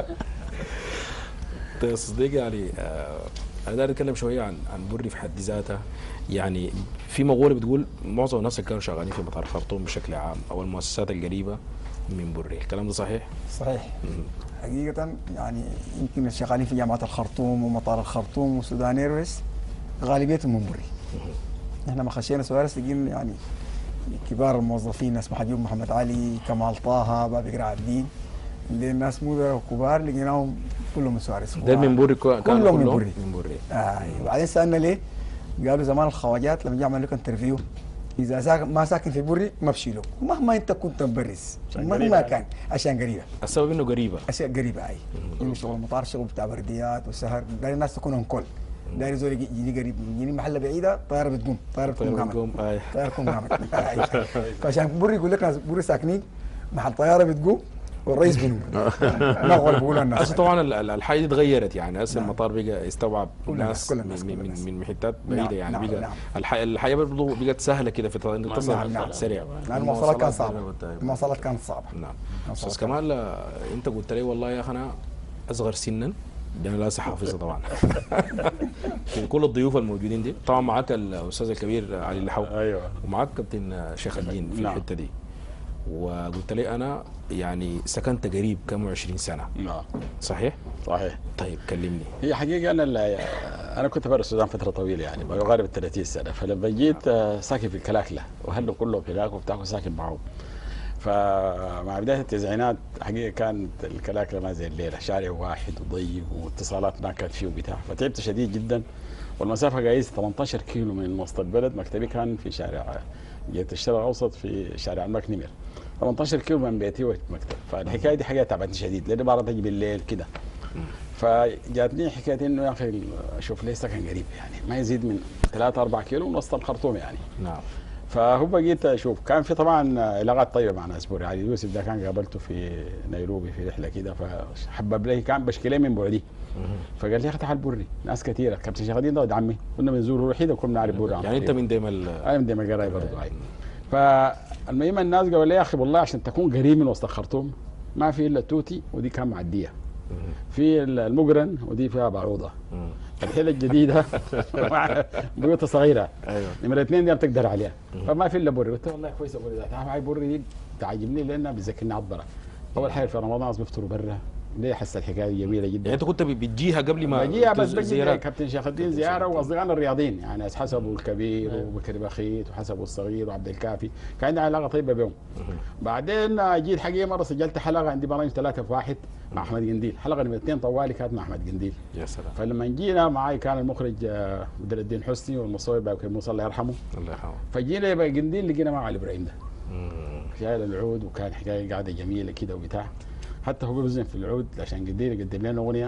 تصديق يعني آه انا داير اتكلم شويه عن عن بري في حد ذاتها. يعني في مقوله بتقول معظم الناس اللي كانوا شغالين في مطار خرطوم بشكل عام او المؤسسات القريبه من بري، الكلام ده صحيح؟ صحيح. حقيقة يعني يمكن الشغالين في جامعة الخرطوم ومطار الخرطوم وسودان ايرويز غالبيتهم من بري. احنا ما خشينا سوارس لقينا يعني كبار الموظفين ناس محجوب محمد علي، كمال طه، بابي قرع الدين، اللي الناس مدراء وكبار لقيناهم كلهم من سوارس. ده من بري كو- كانوا كلهم من كلهم بري. من بري. آه. وبعدين سالنا ليه؟ قالوا زمان الخواجات لما يعملوا لك انترفيو اذا ساكن ما ساكن في بري ما بشيله مهما انت كنت مبرز مهما كان عشان قريبه. السبب انه قريبه. اشياء قريبه اي انه شغل المطار شغل بتاع برديات وسهر، داير الناس تكون انكل، داير زول يجي يجي قريب، يجيني محله بعيده طياره بتقوم، طياره بتقوم قامت، بتقوم، آي. طياره بتقوم قامت. آي. فعشان بري يقول لك ناس بري ساكنين محل طياره بتقوم والرئيس بنوم. نغول بيقولوا الناس. هسه طبعا ال- ال- الحاجه دي اتغيرت، يعني هسه المطار بقى يستوعب كل ناس الناس، كل الناس، من كل من الناس. من من حتات نعم، بعيده، يعني نعم، بقى نعم. الح- الحياه برضه بقت سهله كده في انك تصل نعم، نعم. سريع لان المواصلات كانت صعبه، المواصلات المواصلات كانت صعبه. نعم. المواصلات استاذ كمال آه، انت قلت لي والله يا اخي انا اصغر سنا، دي انا لازم حافظها طبعا. في كل الضيوف الموجودين دي طبعا معاك الاستاذ الكبير علي اللحو، ايوه ومعاك كابتن شيخ الدين في نعم. الحته دي، وقلت لي انا يعني سكنت قريب كم وعشرين سنه، نعم صحيح؟ صحيح. طيب كلمني. هي حقيقة أنا اللي أنا كنت برا السودان فترة طويلة يعني بقارب ال ثلاثين سنة، فلما جيت آه، ساكن في الكلاكلة وأهله كلهم هناك وبتاع ساكن معهم. فمع بداية التسعينات حقيقة كانت الكلاكلة ما زي الليلة، شارع واحد وضيق واتصالات ما كانت فيه وبتاع، فتعبت شديد جدا. والمسافة قايس ثمانية عشر كيلو من وسط البلد، مكتبي كان في شارع جهة الشرق الأوسط في شارع المكنمر، ثمانية عشر كيلو من بيتي والمكتب. فالحكاية دي حاجة تعبتني شديد لأني بعرف أجي بالليل كده. فجاتني حكايه انه يا اخي اشوف لي سكن قريب يعني ما يزيد من ثلاثة أربعة كيلو من وسط الخرطوم يعني. نعم. فهو بقيت اشوف كان في طبعا علاقات طيبه مع ناس بوري. علي يوسف ده كان قابلته في نيروبي في رحله كده، فحبب لي كان بشكي لي من بعدي. فقال لي يا اخي تعال بري، ناس كثيره كابتن شغالين ده ولد عمي كنا بنزوره وحيد وكنا نعرف بوري. يعني انت من ديما ال- انا من ديما قراي برضه هاي. فالمهم الناس قالوا لي يا اخي والله عشان تكون قريب من وسط الخرطوم ما في الا توتي ودي كان معديه، في المقرن ودي فيها بعوضه، الحيله الجديده بيوتها صغيره، ايوه نمرة اثنين دي ما بتقدر عليها، فما في الا بري. قلت والله كويس بري ده، تعال معي بري دي تعجبني لانها بتذكرني عطبره. اول حاجه في رمضان ناس بيفطروا برا، ليه احس الحكايه دي جميله جدا. يعني انت كنت بتجيها قبل ما بجيها بس تز- بجي زيارات؟ كابتن شيخ الدين زياره واصدقائنا الرياضيين يعني حسبوا الكبير وبكر بخيت وحسبوا الصغير وعبد الكافي، كان عندي علاقه طيبه بهم. بعدين جيت حقيقه مره سجلت حلقه عندي برامج ثلاثه في واحد مع احمد قنديل، حلقه نمره اثنين طوالي كانت مع احمد قنديل. يا سلام. فلما جينا معي كان المخرج آه، بدر الدين حسني والمصور بكر موسى الله يرحمه. الله يرحمه. فجينا يبقى قنديل لقينا مع علي ابراهيم ده شايل العود، وكان حكايه قاعده جميله كده وبتاع، حتى هو بيوزن في العود عشان قنديل يقدم لنا اغنيه.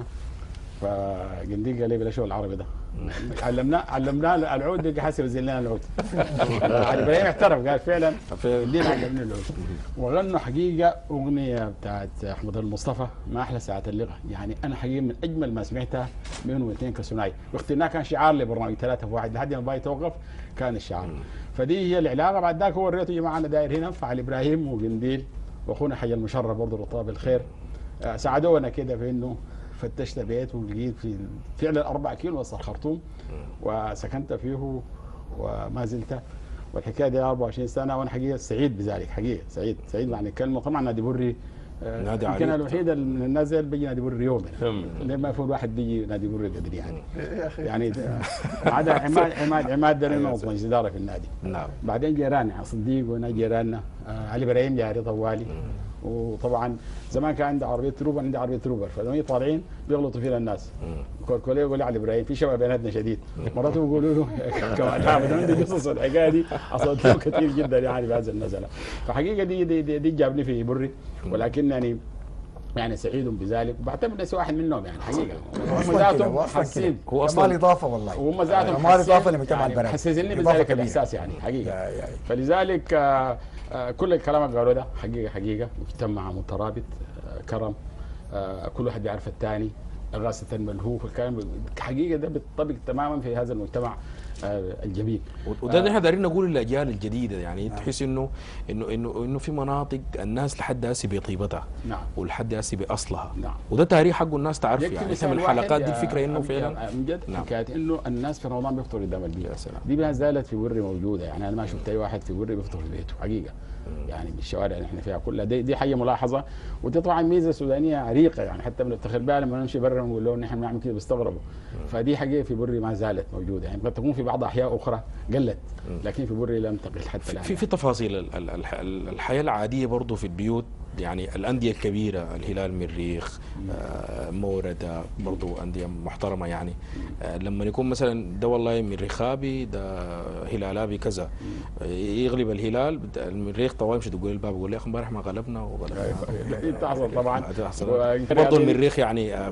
فقنديل قال لي بلا شو العربي ده، علمناه علمناه العود بقى حاسب يوزن لنا العود. علي ابراهيم اعترف قال فعلا قنديل علمني العود. وغنوا حقيقه اغنيه بتاعت احمد المصطفى ما احلى ساعات اللغه، يعني انا حقيقه من اجمل ما سمعتها بين واثنين كثنائي، واخترناها كان شعار لبرنامج ثلاثه في واحد لحد ما باي توقف كان الشعار. فدي هي العلاقه. بعد ذاك هو وريته يا جماعه انا داير هنا، فعلي ابراهيم وقنديل واخونا حي المشرف برضه رطاب بالخير آه، ساعدونا كده في انه فتشت بيت ولقيت في فعلا أربعة كيلو وسط الخرطوم وسكنت فيه وما زلت، والحكايه دي أربعة وعشرين سنه وانا حقيقه سعيد بذلك، حقيقه سعيد سعيد معنى الكلمه. طبعا نادي بري آه، نادي يمكن عريق. الوحيده من الناس اللي بيجي نادي بري يوم يعني. ما في واحد بيجي نادي بري قدر يعني يعني ده- عدا عماد عماد عماد ده لانه مجلس اداره في النادي. نعم. بعدين جيراننا صديق وانا جيراننا آه، علي ابراهيم جاري طوالي. وطبعا زمان كان عندي عربيه تروبر، عندي عربيه تروبر، فلما طالعين بيغلطوا فينا الناس. كولكولي يقول لي علي ابراهيم في شباب بيناتنا شديد، مرات بيقولوا له كمان حامد عندي قصص الحكايه دي حصلت له كثير جدا يعني بهذا النزله. فحقيقه دي دي, دي, دي جابني في بري، ولكن يعني يعني سعيد بذلك، وبعتبر نفسي واحد منهم يعني حقيقه. هم ذاتهم حاسين هو كمال اصلا اضافه والله، وهم ذاتهم كمال اضافه حاسين لمجتمع يعني البلد، حسسني إضافة بذلك كبيرة. الاحساس يعني حقيقه. يا- يا- فلذلك آه، آه، كل الكلام اللي قالوا ده حقيقه حقيقه مجتمع مترابط آه، كرم آه، كل واحد يعرف الثاني، غاسة الملهوف، الكلام حقيقه ده بيطبق تماما في هذا المجتمع الجميل. وده نحن دايرين نقول للاجيال الجديده، يعني تحس انه انه انه انه في مناطق الناس لحد هسه بطيبتها نعم ولحد هسه باصلها، نعم وده تاريخ حقه الناس تعرف. يكفي يعني مثال من واحد الحلقات دي يا الفكره انه أم- فعلا من جد نعم. حكايه انه الناس في رمضان بيفطروا قدام البيت. يا سلام. دي ما زالت في بري موجوده، يعني انا ما شفت اي واحد في بري بيفطر في بيته حقيقه، يعني بالشوارع اللي احنا فيها كلها. دي, دي حاجه ملاحظه، ودي طبعا ميزه سودانيه عريقه، يعني حتى بنفتخر بها لما نمشي برا ونقول لهم نحن بنعمل كده بيستغربوا. فدي حقيقه في بري ما زالت موجوده، يعني قد تكون في بعض احياء اخرى قلت، لكن في بري لم تقل حتى الان. في في تفاصيل ال- ال- الح- الحياه العاديه برضه في البيوت، يعني الانديه الكبيره، الهلال، مريخ، آه، مورد، برضه انديه محترمه يعني. آه، لما يكون مثلا ده والله مريخابي، ده هلالابي كذا، آه، يغلب الهلال، بت- المريخ طوال يمشي تقول الباب يقول لي اخ امبارح ما غلبنا وغلبنا. دي تحصل طبعا. برضه المريخ يعني آه،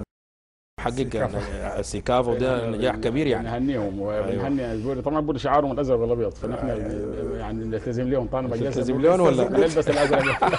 حقق السيكاف، وده نجاح كبير يعني. نهنيهم وبنهني البوري، طبعا البوري شعارهم الازرق والابيض، فنحن يعني نلتزم لهم. طبعا نلتزم لهم ولا نلبس الازرق؟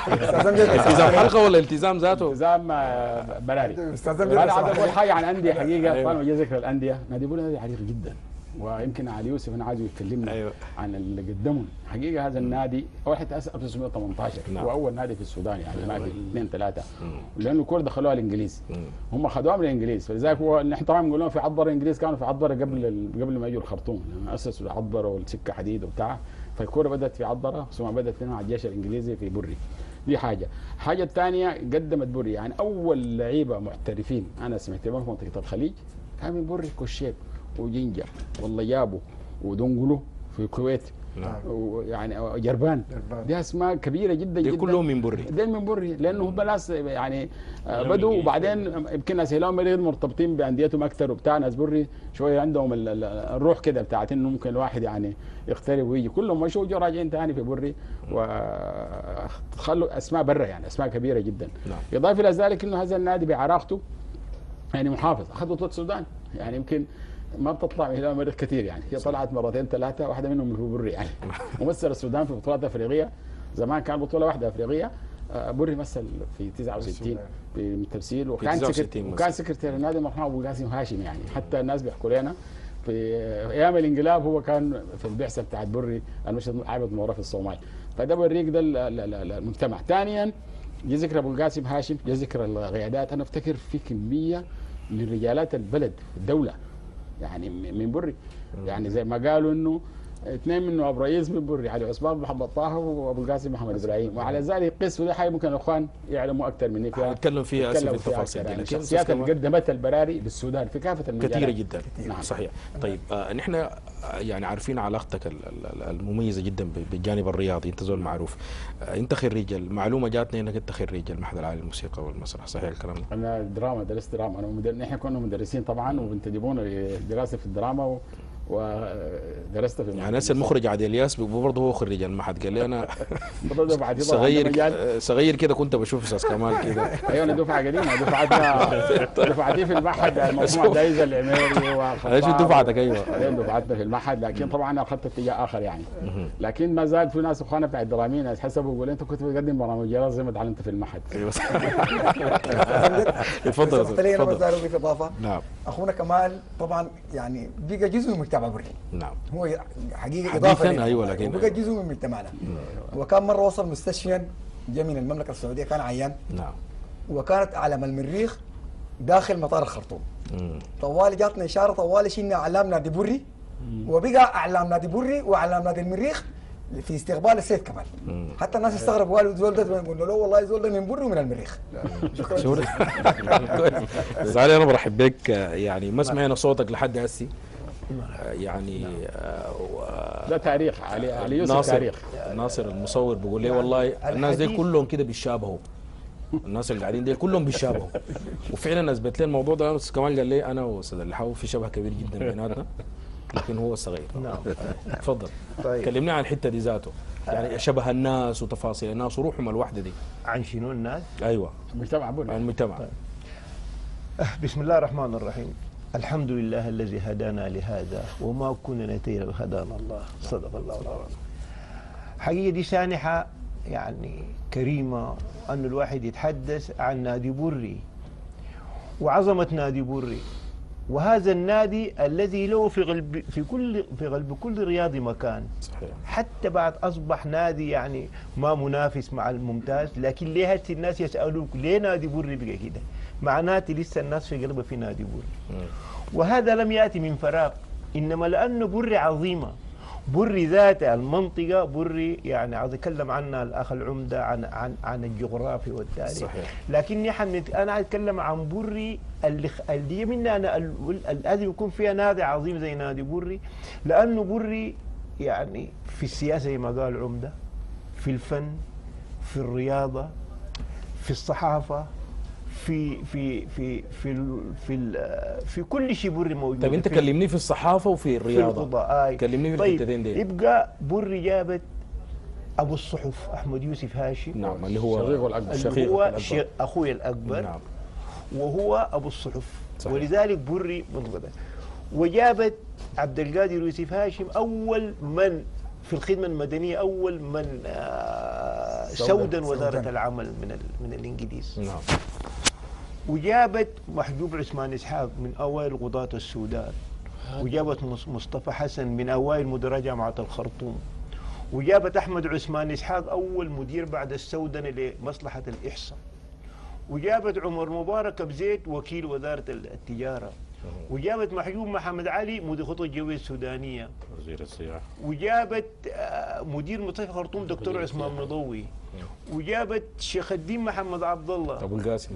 التزام حلقه ولا التزام ذاته؟ التزام براري. انا عايز اقول حاجه عن انديه حقيقه، طالما جاي ذكر الانديه، نادي بوري نادي عريق جدا، ويمكن علي يوسف انا عايزه يتكلمنا أيوة. عن اللي قدمه. حقيقه هذا النادي اول حتى ألف وتسعمائة وثمانية عشر نعم. هو اول نادي في السودان، يعني ما في اثنين ثلاثه، لانه الكوره دخلوها الانجليز، هم خدوها من الانجليز، فلذلك هو نحن طبعا بنقول لهم في عطبره الانجليز كانوا في عطبره قبل ال... قبل ما يجوا الخرطوم، لما اسسوا عطبره والسكه حديد وبتاع، فالكوره بدات في عطبره ثم بدات منها على الجيش الانجليزي في بري. دي حاجه. الحاجه الثانيه قدمت بري يعني اول لعيبه محترفين انا سمعت بهم في منطقه الخليج كان من بري، كوشيب وجينجر والليابو ودونجلو في الكويت، نعم. ويعني جربان، دي اسماء كبيره جدا دي جدا، كلهم من بري. دي من بري، لانه هم ناس يعني بدوا، وبعدين يمكن ناس هلال مريض مرتبطين بانديتهم اكثر وبتاع. ناس بري شويه عندهم ال- ال- الروح كده بتاعت انه ممكن الواحد يعني يقترب ويجي، كلهم مشوا جو راجعين ثاني في بري وخلوا اسماء برا، يعني اسماء كبيره جدا. نعم. اضافه الى ذلك انه هذا النادي بعراقته يعني محافظ، اخذ بطوله السودان، يعني يمكن ما بتطلع من هلال مريخ كثير، يعني هي طلعت مرتين ثلاثه، واحده منهم من بري يعني. ومثل السودان في بطولات افريقيه، زمان كان بطوله واحده افريقيه، بري مثل في تسعة وستين بالتمثيل، وكان سكرتير وكان سكرتير النادي المرحوم ابو قاسم هاشم، يعني حتى الناس بيحكوا لنا في ايام الانقلاب هو كان في البعثه بتاعت بري المشهد عابد منوره في الصومال. فده بوريك ده المجتمع. ثانيا جي ذكر ابو القاسم هاشم، جي ذكر القيادات، انا افتكر في كميه من رجالات البلد الدوله يعني من بري، يعني زي ما قالوا انه اثنين منه ابو رئيس من بري، علي عثمان محمد طه وابو القاسم محمد ابراهيم، وعلى ذلك قس، وده حاجه ممكن الاخوان يعلموا اكثر مني فيها، نتكلم فيها في التفاصيل دي، يعني لكن الشخصيات اللي قدمتها البراري للسودان في كافه المجالات كثيره جدا. نعم. صحيح. طيب آه نحن آه يعني عارفين علاقتك ال- ال- المميزه جدا بالجانب الرياضي، انت زول معروف. آه انت خريج، المعلومه جاتني انك انت خريج المعهد العالي للموسيقى والمسرح، صحيح الكلام ده؟ انا دراما، درست دراما، انا مدر... نحن كنا مدرسين طبعا وبنتدبونا لدراسه في الدراما و... ودرست في يعني هسه المخرج عادل الياس برضه هو خريج المعهد، قال لي انا برضه بعد صغير صغير كده كنت بشوف استاذ كمال كده. ايوه انا دفعه قديمه، دفعتنا دفعتي في المعهد المرحوم دايز العميري وخطاب، ايش دفعتك؟ ايوه دفعتنا في المعهد، لكن طبعا انا اخذت اتجاه اخر يعني، لكن ما زال في ناس اخوانا بتاع الدرامين حسبوا يقول انت كنت بتقدم برامج جراس زي ما تعلمت في المعهد. ايوه تفضل تفضل. بس ضروري في اضافه، نعم. اخونا كمال طبعا يعني بقى جزء من مجتمع بري، نعم. هو حقيقه اضافه حديثاً، أيوة، لكن- وبقى جزء من مجتمعنا. وكان مره وصل مستشفيا جاء من المملكه السعوديه، كان عيان، نعم. وكانت علم المريخ داخل مطار الخرطوم. مم. طوالي جاتنا اشاره، طوالي شلنا اعلام نادي بري، وبقى اعلام نادي بري واعلام نادي المريخ في استقبال السيد كمال. حتى الناس استغربوا قالوا زول ده، قلنا له والله زول ده من بري ومن المريخ. شكرا. بس علي انا برحب بك، يعني ما سمعنا صوتك لحد هسي، يعني آه، ده تاريخ علي علي يوسف، ناصر تاريخ ناصر المصور بيقول لي والله الناس دي كلهم كده بيشابهوا، الناس اللي قاعدين دي كلهم بيشابهوا، وفعلا اثبت لي الموضوع ده. بس كمان قال لي انا واستاذ اللحاو في شبه كبير جدا بيناتنا، لكن هو الصغير. نعم. تفضل. طيب. كلمني عن الحته دي ذاته، يعني شبه الناس وتفاصيل الناس وروحهم الوحده دي. عن شنو الناس؟ ايوه، مجتمع بري، عن المجتمع. بسم الله الرحمن الرحيم. الحمد لله الذي هدانا لهذا وما كنا نتينا هدانا الله، صدق الله العظيم. حقيقة دي سانحة يعني كريمة أن الواحد يتحدث عن نادي بري وعظمة نادي بري وهذا النادي الذي له في قلب في كل في قلب كل رياضي مكان. صحيح. حتى بعد اصبح نادي يعني ما منافس مع الممتاز، لكن ليه هسه الناس يسالوك ليه نادي بري بقى كده؟ معناته لسه الناس في قلبها في نادي بري. وهذا لم ياتي من فراغ، انما لانه بري عظيمه. بري ذات المنطقة، بري يعني عاوز اتكلم عنها الاخ العمدة عن عن عن الجغرافيا والتاريخ. صحيح. لكن نحن انا اتكلم عن بري اللي اللي منها انا الذي يكون فيها نادي عظيم زي نادي بري، لانه بري يعني في السياسة زي ما قال عمدة، في الفن، في الرياضة، في الصحافة، في في في في ال في ال في كل شيء بري موجود. طيب انت كلمني في الصحافه وفي الرياضه. في القضاء. كلمني في طيب الحتتين دي. يبقى بري جابت ابو الصحف احمد يوسف هاشم. نعم اللي هو شقيقه الاكبر. اللي هو اخوي الاكبر. نعم. وهو ابو الصحف. صحيح. ولذلك بري منضبط. وجابت عبد القادر يوسف هاشم اول من في الخدمه المدنيه، اول من آه سودن وزاره العمل من من الانجليز. نعم. وجابت محجوب عثمان اسحاق من اوائل قضاة السودان، وجابت مصطفى حسن من اوائل مدراء جامعه الخرطوم، وجابت احمد عثمان اسحاق اول مدير بعد السودان لمصلحه الاحصاء، وجابت عمر مبارك بزيت وكيل وزاره التجاره، وجابت محجوب محمد علي مدير خطوط الجويه السودانيه، وزير السياحه، وجابت مدير مستشفى خرطوم دكتور عثمان مضوي، وجابت شيخ الدين محمد عبد الله ابو القاسم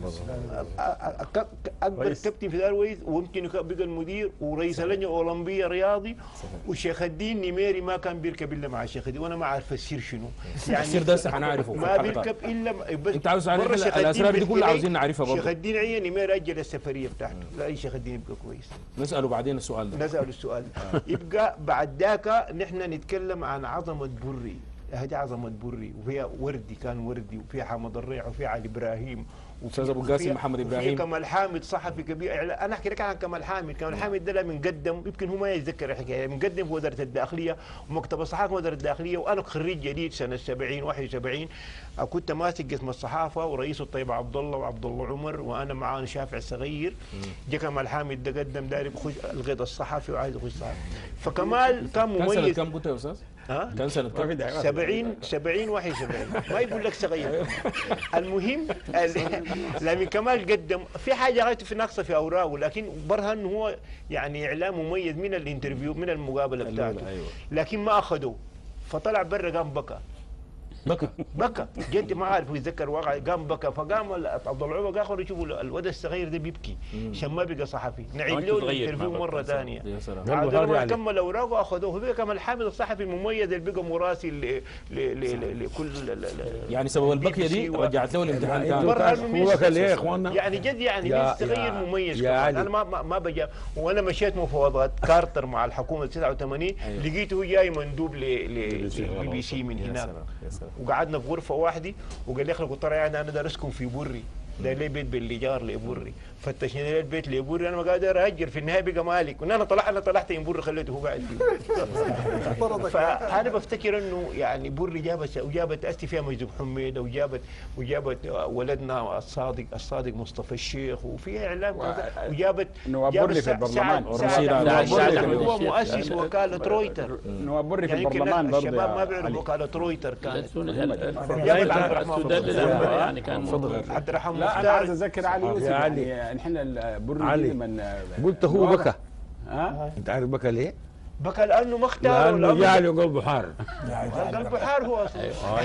اكبر كابتن في دارويز، ويمكن بقى المدير ورئيس اللجنه الاولمبيه رياضي. وشيخ الدين نميري ما كان بيركب الا مع الشيخ الدين، وانا ما عارف السير شنو يعني السير ده حنعرفه ما بيركب الا بس انت عاوز تعرف الاسرار دي كلها عاوزين نعرفها برضه. شيخ الدين عين نميري اجل السفريه بتاعته، لا اي شيخ الدين يبقى كويس. نساله بعدين السؤال ده. نساله السؤال ده. يبقى بعد ذاك نحن نتكلم عن عظمه بري. هذه عظمه بري، وفيها وردي كان وردي، وفيها حمد الريع، وفيها علي ابراهيم، استاذ ابو القاسم محمد ابراهيم، وفي كمال حامد صحفي كبير. انا احكي لك عن كمال حامد. كمال حامد ده من قدم، يمكن هو ما يتذكر الحكايه، من قدم في وزاره الداخليه ومكتب الصحافه في وزاره الداخليه، وانا خريج جديد سنه سبعين واحد وسبعين، كنت ماسك قسم الصحافه ورئيس الطيب عبد الله وعبد الله عمر، وانا معاه شافع صغير. جا كمال حامد ده قدم داير يخش الغيط الصحفي وعايز يخش صحافي، فكمال كان مميز. كان سنه كم كنت يا استاذ؟ ها؟ كان سنة كم؟ سبعين سبعين واحد وسبعين، ما يقول لك صغير. المهم لما كمال قدم في حاجة غايته في ناقصة في أوراقه، لكن برهن هو يعني إعلام مميز من الانترفيو من المقابلة بتاعته، لكن ما أخذوه، فطلع برا قام بكى. بكى بكى جد ما عارف يتذكر واقع، قام بكى. فقام عبد الله عمر قال يشوفوا الولد الصغير ده بيبكي عشان ما بقى صحفي، نعيد له الانترفيو مره ثانيه. عاد كمل اوراقه اخذوه. هو كمال حامد الصحفي المميز اللي بقى مراسل لكل يعني سبب البكيه دي رجعت له الامتحان كان هو كان ليه يا اخوانا يعني جد يعني صغير مميز. انا ما ما بجا، وانا مشيت مفاوضات كارتر مع الحكومه تسعة وثمانين لقيته جاي مندوب لبي بي سي من هناك، وقعدنا في غرفه واحده وقال لي اخلق ترى يعني انا دارسكم في بري، ده ليه بيت بالايجار لبري، فتشنا ليه البيت لبري، انا ما قادر اجر، في النهايه بقى مالك، وانا طلعت انا طلعت من بري خليته هو قاعد فيه. فانا بفتكر انه يعني بري جابت وجابت اسي فيها مجذوب حميده، وجابت وجابت ولدنا الصادق الصادق مصطفى الشيخ، وفيها اعلام وجابت نواب بري في البرلمان، هو مؤسس وكاله رويتر. نواب بري في البرلمان برضه الشباب ما بيعرفوا وكاله رويتر كانت. يعني كان عبد الرحمن لا انا عايز اذكر علي يوسف يا علي يعني احنا البري من قلت هو بكى. ها انت عارف بكى ليه؟ بكى لانه ما اختاروا، لانه جعل قلبه حار. قلبه حار هو اصلا.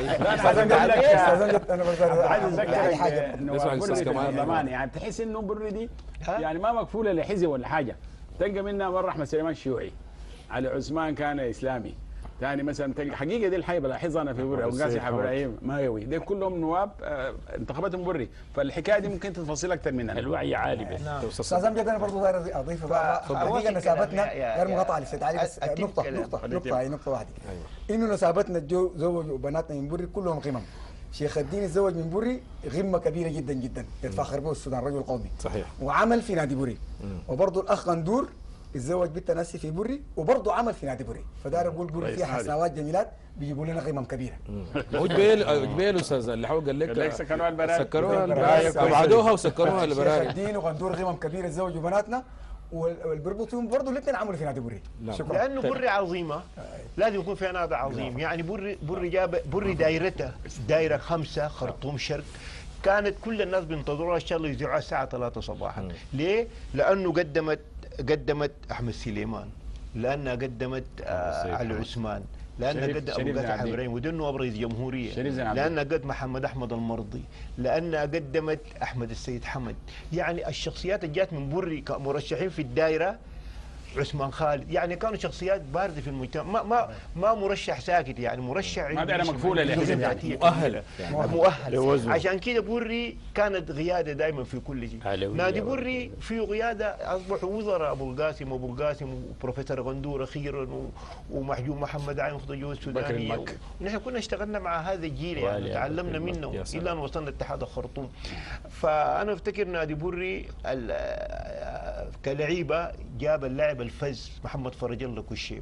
انا عايز اذكر حاجه انه بري في البرلمان يعني تحس انه بري دي يعني ما مقفوله لحزب ولا حاجه، تلقى منها مره احمد سليمان شيوعي، علي عثمان كان اسلامي، ثاني مثلا تلقى حقيقه دي الحقيقه بلاحظها انا في بري، ابو قاسم ابراهيم مايوي، دي كلهم نواب آه انتخاباتهم بري، فالحكايه دي ممكن تتفصيل اكثر منها. الوعي عالي بس. استاذ امجد انا برضه داير اضيف حقيقه نسابتنا غير مقاطعه لسه تعالي بس نقطه نقطه نقطه هي نقطه واحده، انه نسابتنا زوجوا بناتنا من بري كلهم قمم. شيخ الدين الزوج من بري غمه كبيره جدا جدا يتفاخر به السودان، رجل قومي صحيح، وعمل في نادي بري. وبرضه الاخ غندور الزوج بنت ناسي في بري وبرضه عمل في نادي بري، فدار اقول بري فيها حسناوات جميلات بيجيبوا لنا قمم كبيره. هو جبال جبال استاذ اللي حاول قال لك سكروها البراري، سكروها البراري وبعدوها وسكروها البراري. شيخ الدين وغندور قمم كبيره الزوج وبناتنا، واللي بيربطوهم برضه الاثنين عملوا في نادي بري. نعم. شكرا. لانه بري عظيمه لازم يكون فيها نادي عظيم. يعني بري بري جاب بري دايرته دايره خمسه خرطوم شرق، كانت كل الناس بينتظروها ان شاء الله يذيعوها الساعه ثلاثة صباحا. ليه؟ لانه قدمت قدمت احمد سليمان، لانها قدمت آه علي عثمان، لانها شريف- قد شريف ابو زين قاسم عبدين. ابراهيم ودنه ابرز جمهوريه، شريف زين عبدين. لانها قد محمد احمد المرضي، لانها قدمت احمد السيد حمد. يعني الشخصيات اللي جات من بري كمرشحين في الدائره عثمان خالد، يعني كانوا شخصيات بارزه في المجتمع، ما ما ما مرشح ساكت، يعني مرشح ما عنده دائرة اسم، مقفولة عنده لحزب يعني. ذاتية مؤهل. كبيرة. مؤهل. عشان كده بري كانت قياده دائما في كل شيء. علوية نادي برضه. بري فيه قياده، اصبحوا وزراء ابو القاسم وابو القاسم وبروفيسور غندور اخيرا و- ومحجوب محمد عين خطجوه السودانيه، بكر المك. ونحن كنا اشتغلنا مع هذا الجيل يعني والي تعلمنا بكر المك. منه يا سلام. الى ان وصلنا اتحاد الخرطوم. فانا افتكر نادي بري ال- كلعيبه جاب اللاعب الفز محمد فرج الله كشيب،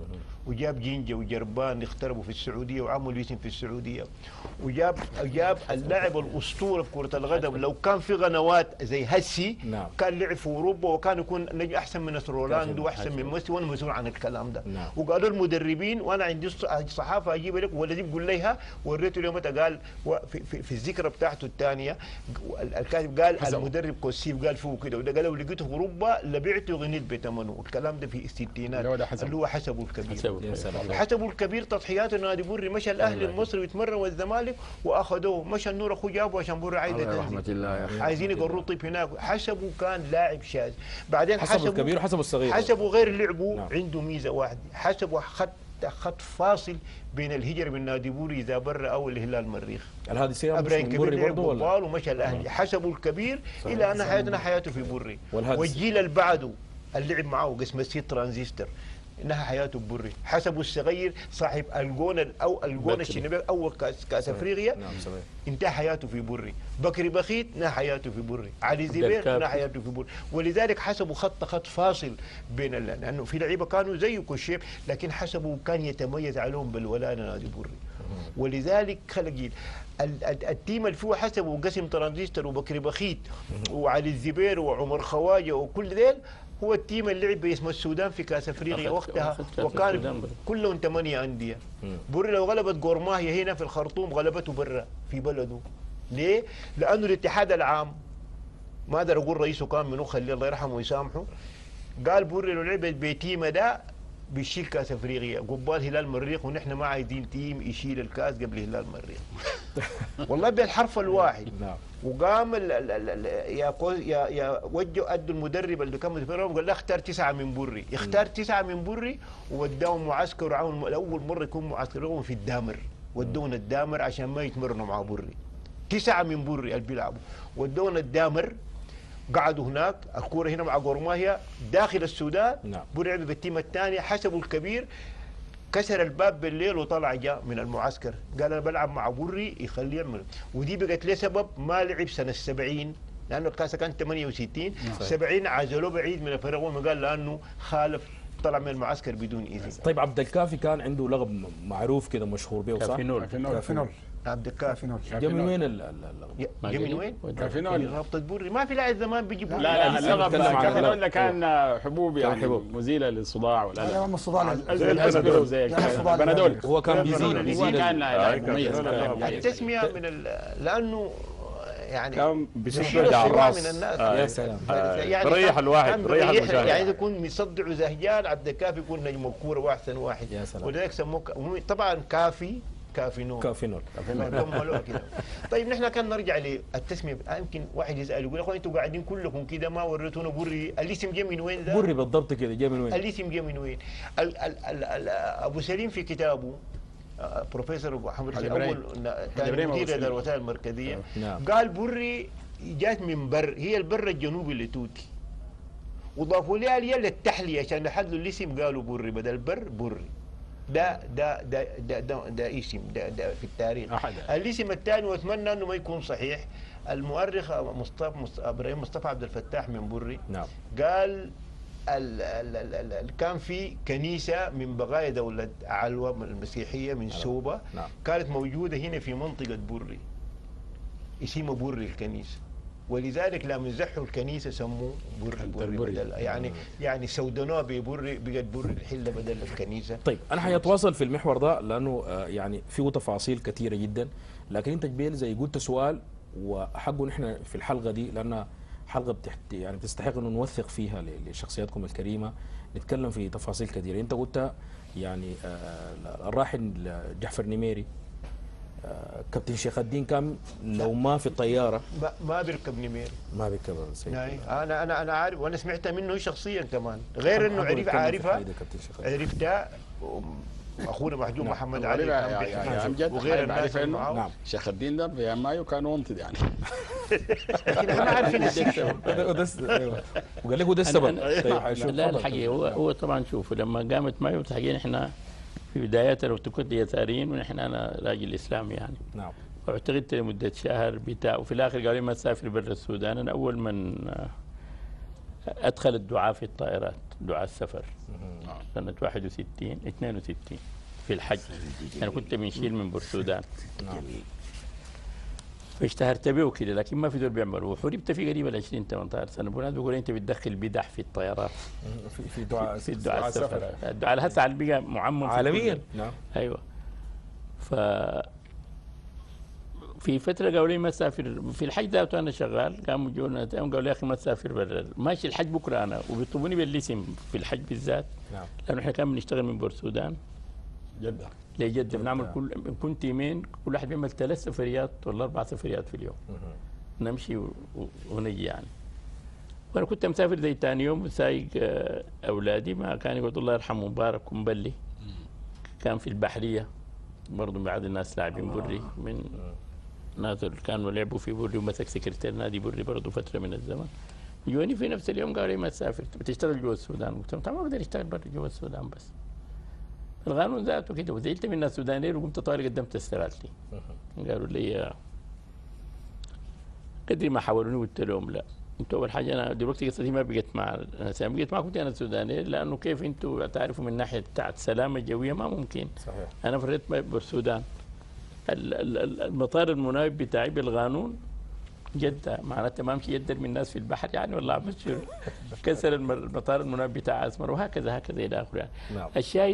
وجاب جينجا وجربان اختربوا في السعوديه وعملوا اسم في السعوديه، وجاب جاب اللاعب الاسطوره في كره القدم. لو كان في قنوات زي هسي نعم. كان لعب في اوروبا وكان يكون نجم احسن من رونالدو واحسن من ميسي، وانا مسؤول عن الكلام ده. نعم. وقالوا المدربين، وانا عندي الص- صحافه اجيب لك ولا دي بقول لها، وريته اليوم متى قال و- في, في, في الذكرى بتاعته الثانيه الكاتب قال حسب. المدرب كوسيف قال فيه كده، وده قال لو لقيته في اوروبا لبعته غنيت بثمنه، والكلام ده في الستينات اللي هو ده حسب. اللي هو حسبه الكبير. حسبه. يا سلام. حسبوا الكبير تضحيات نادي بري، مشى الاهلي المصري يتمرن والزمالك واخذوه، مشى النور اخوه جابه عشان بري عايزه الله تنزل. رحمة الله يا أخي. عايزين يقروا طيب هناك. حسبوا كان لاعب شاذ، بعدين حسب حسبوا الكبير وحسب الصغير. حسبوا غير لعبه. نعم. عنده ميزه واحده، حسبوا خط خط فاصل بين الهجر من نادي بوري اذا برا او الهلال المريخ. هذه سيارة مش ابراهيم من كبير بري لعب برضه ولا؟ فوتبال ومشى الاهلي. حسبوا الكبير الى ان حياتنا حياته في بري، والهادي والجيل اللي بعده اللي لعب معه قسم السي ترانزستور انها حياته ببري. حسبوا الصغير صاحب الجون او الجون بكري. الشنبي اول كاس كاس افريقيا نعم صحيح. انتهى حياته في بري. بكري بخيت نهى حياته في بري. علي زبير الكابي. نهى حياته في بري. ولذلك حسبوا خط خط فاصل بين ال- لانه في لعيبه كانوا زيه كوشيب، لكن حسبوا كان يتميز عليهم بالولاء نادي بري. ولذلك خلق جيل ال- ال- التيم اللي فيه حسبوا قسم ترانزستور وبكري بخيت وعلي الزبير وعمر خواجه وكل ذيل، هو التيم اللي لعب باسم السودان في كاس افريقيا أخذ- وقتها، أخذ كأس وكان السودان برضه. كلهم ثمانيه انديه. بري لو غلبت جورماهيا هنا في الخرطوم غلبته برا في بلده. ليه؟ لانه الاتحاد العام ما اقدر اقول رئيسه كان منو، خليه الله يرحمه ويسامحه، قال بري لو لعبت بتيمه ده بيشيل كاس افريقيا قبال هلال مريخ، ونحن ما عايزين تيم يشيل الكاس قبل هلال مريخ. والله بالحرف الواحد. نعم. وقام ال ال ال ال يا قو يا يا وجه ادوا المدرب اللي كان مدرب قال له اختار تسعه من بري، اختار تسعه من بري ووداهم معسكر، وعاون اول مره يكون معسكرهم في الدامر، ودونا الدامر عشان ما يتمرنوا مع بري. تسعه من بري اللي بيلعبوا ودونا الدامر، قعدوا هناك الكوره هنا مع جورماهيا داخل السودان. نعم. بري لعب بالتيم الثاني، حسبوا الكبير كسر الباب بالليل وطلع جاء من المعسكر قال انا بلعب مع بري يخليه يعمل، ودي بقت ليه سبب ما لعب سنه السبعين لانه الكاس كان ثمانية وستين، سبعين عزلوه بعيد من الفريق قال لانه خالف طلع من المعسكر بدون اذن. طيب عبد الكافي كان عنده لقب معروف كده مشهور به صح؟ كافينول. كافينول. عبد الكافي جا من وين ال- ال- اللقب؟ يا- ما جا من قريب. وين؟ كافينول. من رابطه بري، ما في لاعب زمان بيجي بري. لا لا لسه اللغة بنتكلم عن كافينول اللغة. كان حبوب يعني حبوب. مزيلة للصداع هذا والألم هم الصداع زي الأسبرو زي لا، الصداع بنادول. هو كان بيزيد- هو بيزيد كان لاعب آه، مميز كافينول. كان لاعب مميز. التسميه من ال- لانه يعني كان بيصدع يشيل على الصداع الراس. من الناس. آه. يا سلام. آه. بريح كان- الواحد، كان بريح بريح المشاهد. يعني يكون مصدع زهجان، عبد الكافي يكون نجم الكوره واحسن واحد. يا سلام. ولذلك سموه ك- طبعا كافي كافي نور كافينول. كملوها كده. طيب نحن كان نرجع للتسميه، يمكن واحد يسال يقول يا اخوان انتوا قاعدين كلكم كده ما وريتونا بري، الاسم جاي من وين ده؟ بري بالضبط كده جاي من وين؟ الاسم جاي من وين؟ ال ال ال ال ابو سليم في كتابه آه، بروفيسور ابو محمد حاج اول إبراهيم. كان إبراهيم أبو مدير سليم. الوسائل المركزيه، نعم. قال بري جات من بر، هي البر الجنوبي لتوتي، وضافوا لها الياء للتحليه عشان يحلوا الاسم قالوا بري بدل بر بري. ده ده ده ده ده, ده اسم ده, ده في التاريخ. أحد. الاسم الثاني واتمنى انه ما يكون صحيح، المؤرخ مصطفى مص- ابراهيم مصطفى عبد الفتاح من بري نعم. قال ال ال ال ال ال كان في كنيسة من بقايا دولة علوة من المسيحية من سوبا، نعم. كانت موجودة هنا في منطقة بري، اسمها بري الكنيسة، ولذلك لما زحوا الكنيسه سموه بري بري بدل يعني يعني سودنوه ببري بقت بري الحله بدل الكنيسه. طيب انا حيتواصل في المحور ده لانه آه، يعني فيه تفاصيل كثيره جدا، لكن انت جبيل زي قلت سؤال وحقه نحن في الحلقه دي لانها حلقه بتحت يعني بتستحق انه نوثق فيها ل- لشخصياتكم الكريمه، نتكلم في تفاصيل كثيره. انت قلت يعني آه، الراحل جعفر نميري آه، كابتن شيخ الدين كان لو ما في الطياره ما, ما بيركب نمير. ما بيركب سيد. نعم. انا انا انا عارف وانا سمعتها منه شخصيا كمان، غير انه عرف عارفها عرفتها. اخونا محجوب محمد علي كان بيحكي امجد وغير الناس اللي معاه. نعم. شيخ الدين ده في مايو كان وانتد يعني. لكن احنا ما عارفين السبب. وقال لك هو ده السبب. أنا- طيب حيشوف. لا الحقيقه هو هو طبعا شوفوا لما قامت مايو الحقيقه احنا في بدايتها لو تكون يساريين ونحن انا راجل اسلامي يعني. نعم. واعتقدت لمده شهر بتاع وفي الاخر قالوا لي ما تسافر برا السودان. انا اول من آه، ادخل الدعاء في الطائرات دعاء السفر سنه واحد وستين اثنين وستين في الحج. انا كنت بنشيل من بورسودان. فاشتهرت به وكده لكن ما في دول بيعملوا وحوربت في قريب ال عشرين ثمانية عشر سنه. بنات بيقول انت بتدخل بدح في الطيارات في في دعاء في الدعاء السفر. الدعاء هسه بقى معمم في عالميا. كل- نعم. ايوه. ف في فتره قالوا لي ما تسافر في الحج ده وانا شغال قاموا يجونا قالوا لي يا اخي ما تسافر برا ماشي الحج بكره انا وبيطلبوني بالاسم في الحج بالذات. نعم. لانه احنا كان بنشتغل من بورسودان جده لجده بنعمل كل كنت يومين كل واحد بيعمل ثلاث سفريات ولا اربع سفريات في اليوم. نمشي و- و- ونجي يعني. وانا كنت مسافر زي ثاني يوم سايق آه، اولادي ما كان يقول الله يرحمه مبارك كمبلي كان في البحريه برضه بعض الناس لاعبين بري من ناس اللي كانوا لعبوا في بري ومسك سكرتير نادي بري برضه فتره من الزمن. يوني في نفس اليوم قالوا لي ما تسافر بتشتغل جوا السودان. قلت لهم طبعا ما اقدر اشتغل برا جوا السودان بس القانون ذاته كده وزعلت من الناس السودانيين وقمت طالع قدمت استقالتي. قالوا لي قدري ما حاولوني قلت لهم لا انتوا اول حاجه انا دلوقتي قصتي ما بقيت مع انا بقيت معكم انا السوداني لانه كيف انتوا تعرفوا من ناحيه بتاعت سلامه جويه ما ممكن. صحيح. انا فريت بالسودان ال- ال- ال- المطار المناوب بتاعي بالقانون جدة معناته ما امشي يدر من الناس في البحر يعني والله بشر كسر الم- المطار المناوب بتاع اسمر وهكذا هكذا الى اخره يعني. نعم. الشاهد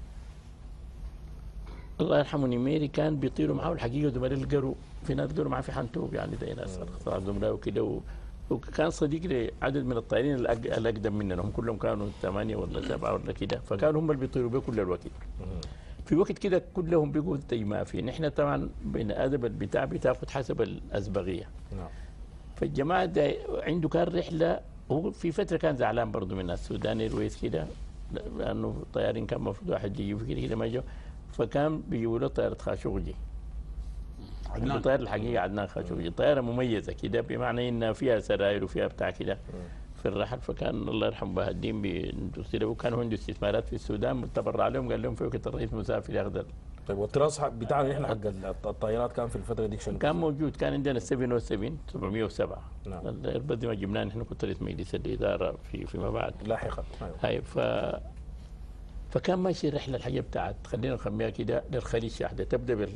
الله يرحمه نميري كان بيطيروا معاه الحقيقه زملاء القرو في ناس قروا معاه في حنتوب يعني زي ناس طلع زملاء وكده و... وكان صديق لعدد من الطائرين الأق- الاقدم مننا هم كلهم كانوا ثمانيه ولا سبعه ولا كده فكانوا هم اللي بيطيروا به كل الوقت. في وقت كده كلهم بيقوا زي ما في نحن طبعا بين ادب البتاع بتاخذ حسب الاسبغيه. نعم. فالجماعه ده عنده كان رحله هو في فتره كان زعلان برضه من السودان ايرويز كده لانه الطيارين كان المفروض واحد يجي كده كده ما جو فكان بيجيبوا له طياره خاشقجي. عنده طياره الحقيقه عدنان خاشقجي طياره مميزه كده بمعنى انها فيها سراير وفيها بتاع كده في الرحل فكان الله يرحمه بها الدين بيرسلوا كانوا عنده استثمارات في السودان تبرع لهم قال لهم في وقت الرئيس مسافر ياخذ طيب والطراز حق- بتاعنا احنا حق الطائرات كان في الفتره دي شنو؟ كان موجود كان عندنا سبعمية وسبعة سبعمية وسبعة. نعم. البدي ما جبناه نحن كنت رئيس مجلس الاداره في فيما بعد. لاحقا. ايوه. هاي ف فكان ماشي الرحله الحقيقه بتاعت خلينا نسميها كده للخليج شاحده تبدا بال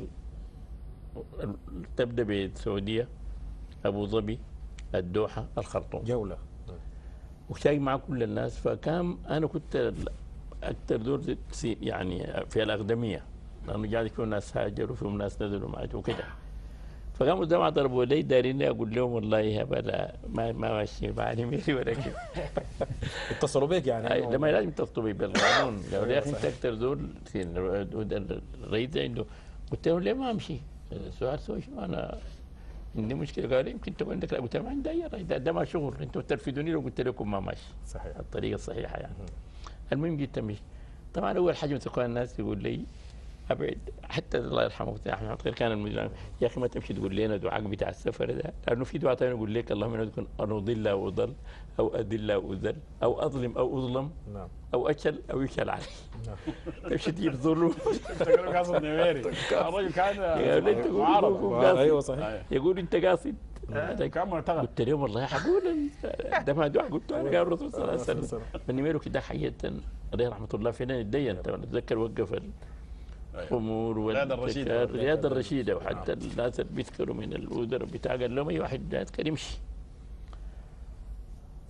تبدا بالسعوديه ابو ظبي الدوحه الخرطوم جوله. وشاي مع كل الناس فكان انا كنت اكثر دور سي- يعني في الاقدميه لانه قاعد يكون ناس هاجروا وفيهم ناس نزلوا معي وكده فقاموا الجماعه ضربوا لي دارين اقول لهم والله يا بلا ما ما ماشي مع نميري ولا كده. اتصلوا بك يعني؟ أي إنه- لما لازم تطلبي بالقانون قالوا لي يا اخي انت اكثر دول في ال- الرئيس ده عنده قلت لهم ليه ما امشي؟ السؤال سوي شو انا عندي مشكله قالوا لي يمكن تكون عندك لا قلت لهم عندي أي رأي، ده, ده ما شغل انتوا ترفدوني لو قلت لكم ما ماشي. صحيح. الطريقه الصحيحه يعني. المهم جيت امشي طبعا اول حاجه من الناس يقول لي ابعد حتى الله يرحمه احمد محمد كان المدير يا اخي ما تمشي تقول لنا دعاء بتاع السفر ده لانه في دعاء ثاني يقول لك اللهم اني تكون ان اضل او اضل او اذل او اذل او اظلم او اظلم نعم. او اكل او يكل علي. تمشي تجيب ظلم. تقول قاصد نميري الرجل كان معارض. ايوه صحيح. يقول انت قاصد كان معتقد. قلت لهم والله حقول ده ما دعاء قلت انا قال الرسول صلى الله عليه وسلم فالنميرو كده حقيقه عليه رحمه الله فينا يتدين اتذكر وقف الامور الرياضة الرشيدة. الرياضه الرشيده وحتى الناس اللي بيذكروا من الودر بتاع قال لهم اي واحد يذكر يمشي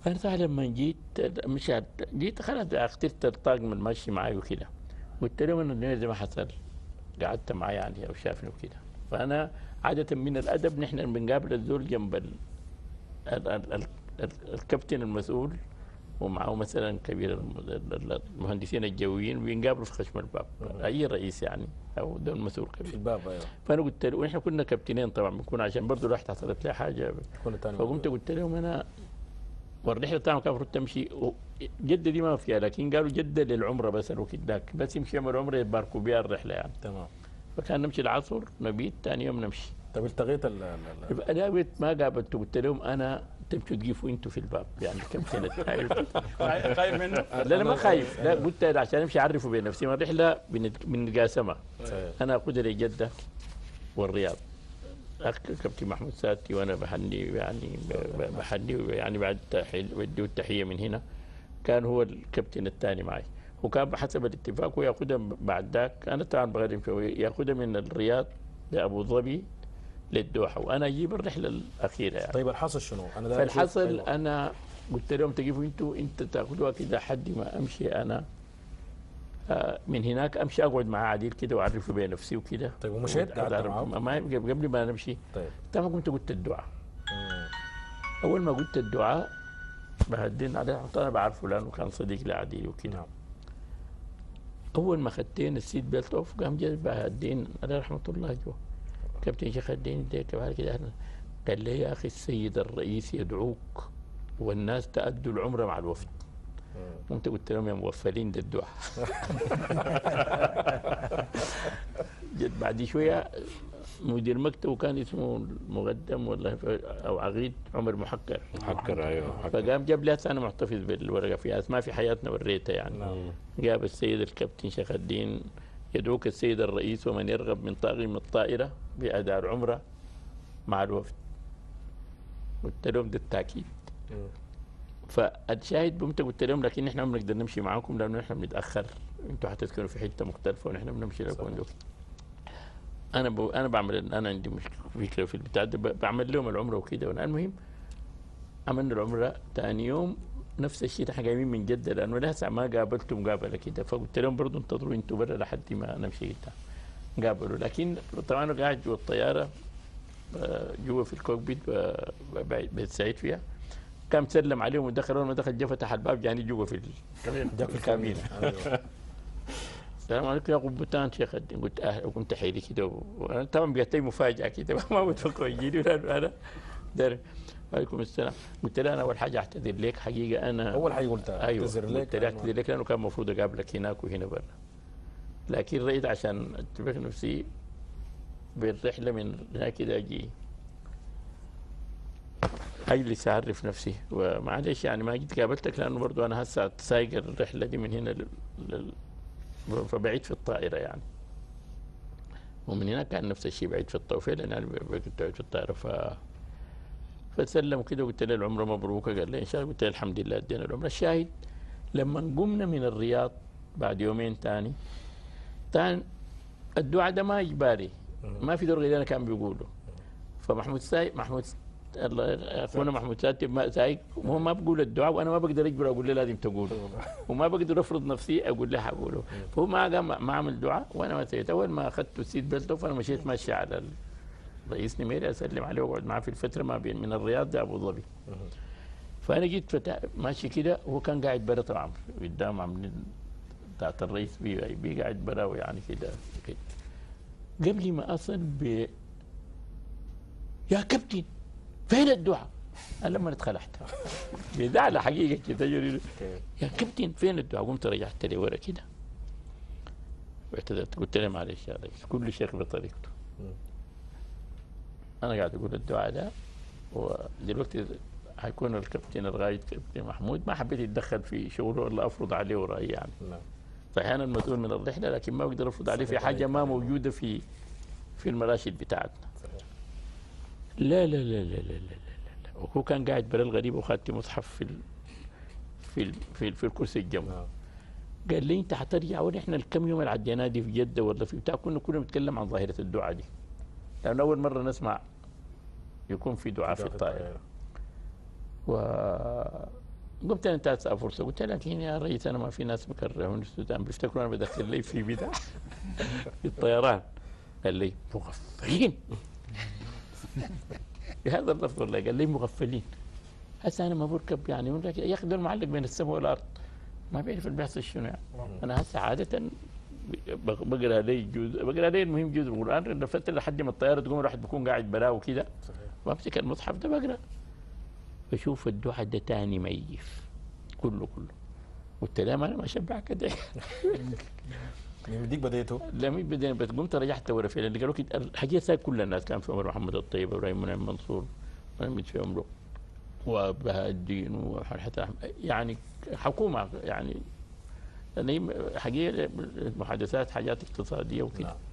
انا صح لما جيت مش عارف- جيت خلاص اخترت الطاقم الماشي معي وكده، قلت لهم انه الدنيا زي ما حصل، قعدت معاه يعني او شافني وكده. فانا عاده من الادب نحن بنقابل الزول جنب ال ال ال ال ال الكابتن المسؤول ومعه مثلا كبير الم- ال- ال- المهندسين الجويين، بينقابلوا في خشم الباب اي رئيس يعني او دول مسؤول في كبير. الباب ايوه فانا قلت له، ونحن كنا كابتنين طبعا بنكون عشان برضه الواحد حصلت لي حاجه، يكون الثاني فقمت قلت لهم انا والرحله بتاعهم كان المفروض تمشي و- جده دي ما فيها، لكن قالوا جده للعمره بس الوقت ذاك، بس يمشي يعملوا عمره يباركوا بها الرحله يعني. تمام. فكان نمشي العصر نبيت، ثاني يوم نمشي. طب التقيت ال ال- ال- انا بيت ما قابلته، قلت لهم انا تمشوا تقيفوا انتوا في الباب يعني كم سنه. خايف منه؟ لا لا ما خايف، لا قلت عشان امشي اعرفوا بين نفسي، ما الرحله بنت- بنتقاسمها. صحيح. انا اخذها لجده والرياض، أخ كابتن محمود ساتي وانا بحني يعني ب- ب- بحني يعني بعد تحية بدي التحيه من هنا، كان هو الكابتن الثاني معي، وكان بحسب الاتفاق وياخذها بعد ذاك، انا طبعا بغرم شويه، ياخذها من الرياض لابو ظبي للدوحه، وانا اجيب الرحله الاخيره يعني. طيب الحصل شنو؟ انا داير أشوف- فالحصل أيوة. انا قلت لهم تجيبوا انتوا انت تاخذوها كده حد ما امشي انا، آه، من هناك امشي اقعد معاه عديل كده واعرفه بين نفسي وكده. طيب ومشيت قعدت أعرف- معاهم؟ ما قبل ما نمشي طيب تمام كنت قلت الدعاء. مم. اول ما قلت الدعاء بهدين عليه، انا بعرفه لانه كان صديق لعديل وكده. نعم. اول ما خدتين السيت بيلت اوف قام جاي بهدين عليه رحمه الله جوا، كابتن شيخ الدين ديك بعد كده قال لي يا اخي السيد الرئيس يدعوك والناس تأدوا العمره مع الوفد. وانت قلت لهم يا موفلين ده الدعاء. جد بعد شويه مدير مكتبه كان اسمه المقدم ولا او عقيد عمر محكر، محكر ايوه محكر. فقام جاب لي انا محتفظ بالورقه فيها اسماء في حياتنا وريتها يعني. نعم. جاب السيد الكابتن شيخ الدين يدعوك السيد الرئيس ومن يرغب من طاقم الطائره باداء العمره مع الوفد. قلت لهم ده التاكيد. مم. فالشاهد قمت قلت لهم لكن احنا ما بنقدر نمشي معاكم لانه احنا بنتاخر، انتوا حتسكنوا في حته مختلفه ونحن بنمشي لكم دوك. انا ب... انا بعمل انا عندي مشكله فكره في البتاع ده، ب- بعمل لهم العمره وكده. المهم عملنا العمره ثاني يوم نفس الشيء، احنا جايين من جده لانه لسه ما قابلتم مقابله كده، فقلت لهم برضه انتظروا انتوا برا لحد ما نمشي قدام. قابلوا، لكن طبعا أنا قاعد جوا الطياره آه، جوا في الكوكبيت آه، بعيد- بيت سعيد فيها، كان مسلم عليهم ودخل، اول ما دخل جا فتح الباب جاني جوا في ال- جاك في الكابينه. ايوه السلام عليكم يا قبطان شيخ الدين، قلت اهلا، وكنت حيلي كده و- وانا طبعا جات لي مفاجاه كده ما متوقع يجيني لانه انا داري. وعليكم السلام. قلت له انا اول حاجه اعتذر لك حقيقه، انا اول حاجه قلتها ايوه اعتذر لك قلت له اعتذر لك لانه كان المفروض اقابلك هناك وهنا برا، لكن رأيت عشان اتفق نفسي بالرحله من هناك كده اجي اجلس اعرف نفسي، ومعلش يعني ما جيت قابلتك لانه برضو انا هسه سايق الرحله دي من هنا لل... لل... فبعيد في الطائره يعني، ومن هناك كان نفس الشيء بعيد في الطوفيل لان انا كنت بعيد في الطائره. ف فسلم كده وقلت له العمره مبروكه، قال لي ان شاء الله، قلت له الحمد لله ادينا العمره. الشاهد لما قمنا من الرياض بعد يومين ثاني، كان الدعاء ده ما اجباري، ما في دور غير انا كان بيقوله. فمحمود سايق محمود الله اخونا محمود ساتي ما سايق، هو ما بقول الدعاء وانا ما بقدر اجبر اقول له لازم تقوله، وما بقدر افرض نفسي اقول له حقوله. فهو ما قام ما عمل دعاء وانا ما سويت. اول ما اخذت السيت بيلت فانا مشيت ماشي على الرئيس نميري اسلم عليه واقعد معاه في الفتره ما بين من الرياض لابو ظبي. فانا جيت فتح ماشي كده، هو كان قاعد برا طبعا قدام عاملين بتاعت الرئيس بي, بي قاعد برا ويعني كده كده. قبل ما اصل ب يا كابتن فين الدعاء؟ انا لما اتخلعت بزعل حقيقه كده يقول يا كابتن فين الدعاء؟ قمت رجعت لي ورا كده واعتذرت، قلت له معلش يا ريس كل شيخ بطريقته. انا قاعد اقول الدعاء ده، ودلوقتي حيكون الكابتن الغايد كابتن محمود ما حبيت يتدخل في شغله ولا افرض عليه رايي يعني. نعم. صحيح انا المسؤول من الرحله لكن ما بقدر افرض عليه في حاجه ما موجوده في في المراشد بتاعتنا. لا لا لا لا لا لا لا لا. وهو كان قاعد برا الغريب وخدت مصحف في ال في ال في, ال في الكرسي الجنب. نعم. قال لي انت حترجع ونحن الكم يوم اللي عديناه دي في جده ولا في بتاع كنا كنا بنتكلم عن ظاهره الدعاء دي، لأن أول مرة نسمع يكون في دعاء في الطائرة. و قمت انا انتهت فرصه، قلت لكن يا ريس انا ما في ناس بكرهوني في السودان بيفتكروا انا بدخل لي في بتاع في الطيران. قال لي مغفلين بهذا اللفظ والله، قال لي مغفلين. هسه انا ما بركب يعني يا اخي دول معلق بين السماء والارض ما بيعرف اللي بيحصل شنو يعني. انا هسه عاده بقرا لي جزء بقرا لي المهم جزء من القران لفتره لحد ما الطياره تقوم الواحد بيكون قاعد براو كده بمسك المصحف ده بقرا بشوف الدعاء ده تاني ميف كله كله. قلت لا ما انا ما اشبعك كده من ديك بديته؟ لا مين بدينا بس قمت رجعت ورا فعلا اللي قالوا كده الحقيقه سايب كل الناس، كان في عمر محمد الطيب وابراهيم منعم منصور محمد في عمره وبهاء الدين وحتى يعني حكومه يعني يعني حقيقه المحادثات حاجات اقتصاديه وكده. نعم.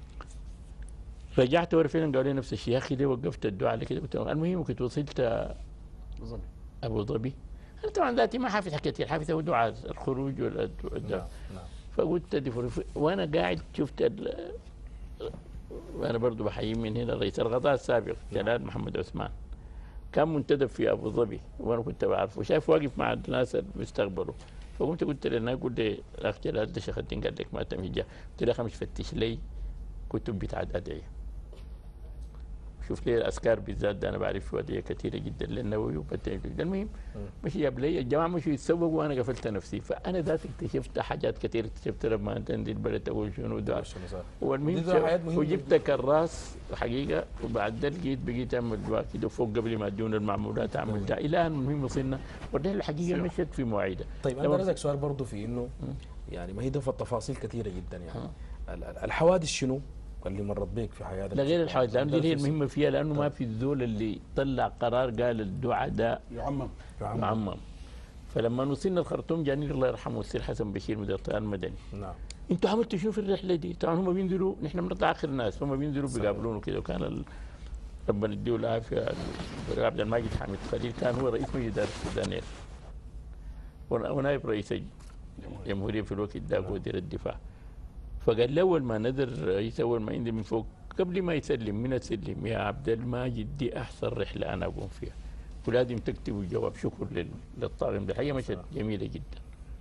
رجعت ورا فعلا قالوا لي نفس الشيء يا اخي ليه وقفت الدعاء على كده؟ قلت المهم كنت وصلت ابو ظبي. انا طبعا ذاتي ما حافظ كثير، حافظ هو دعاء الخروج والدعاء. نعم. فقلت وانا قاعد شفت ال... وانا برضه بحيي من هنا رئيس الغطاء السابق جلال محمد عثمان كان منتدب في ابو ظبي وانا كنت بعرفه شايف واقف مع الناس اللي بيستقبلوا. فقمت قلت له قلت لي اخ جلال ده شيخ الدين قال لك ما تمشي جا. قلت له مش فتش لي كتب بتاعت ادعيه. شوف لي الاذكار بالذات ده انا بعرف فيه ادعيه كثيره جدا للنووي وبتاع. المهم مش جاب لي الجماعه مش يتسوقوا وانا قفلت نفسي. فانا ذات اكتشفت حاجات كثيره اكتشفت لما تنزل البلد اقول شنو ده. والمهم وجبت كراس حقيقه وبعد ده لقيت بقيت اعمل دعاء كده فوق قبل ما ادون المعمولات اعمل دعاء الى ان المهم وصلنا وده الحقيقه مشت في مواعيدها. طيب انا عندك سؤال برضه في انه يعني ما هي دفع تفاصيل كثيره جدا يعني الحوادث شنو؟ اللي مرت بيك في حياتك؟ لا غير الحوادث لانه دي هي المهمه فيها لانه ما في الزول اللي طلع قرار قال الدعاء ده يعمم يعمم, يعمم. فلما وصلنا الخرطوم جاني الله يرحمه السير حسن بشير مدير الطيران المدني. نعم. انتوا عملتوا شنو في الرحله دي؟ طبعا هم بينزلوا نحن بنطلع اخر الناس هم بينزلوا بيقابلونا كده وكان ال... ربنا يديه العافيه عبد الماجد حامد خليل كان هو رئيس مجلس اداره السودانيه ونائب رئيس الجمهوريه في الوقت ده وزير الدفاع. فقال لي اول ما نزل الرئيس اول ما ينزل من فوق قبل ما يسلم من اسلم يا عبد الماجد دي احسن رحله انا اقوم فيها ولازم تكتبوا جواب شكر للطاقم ده. الحقيقه مشت جميله جدا.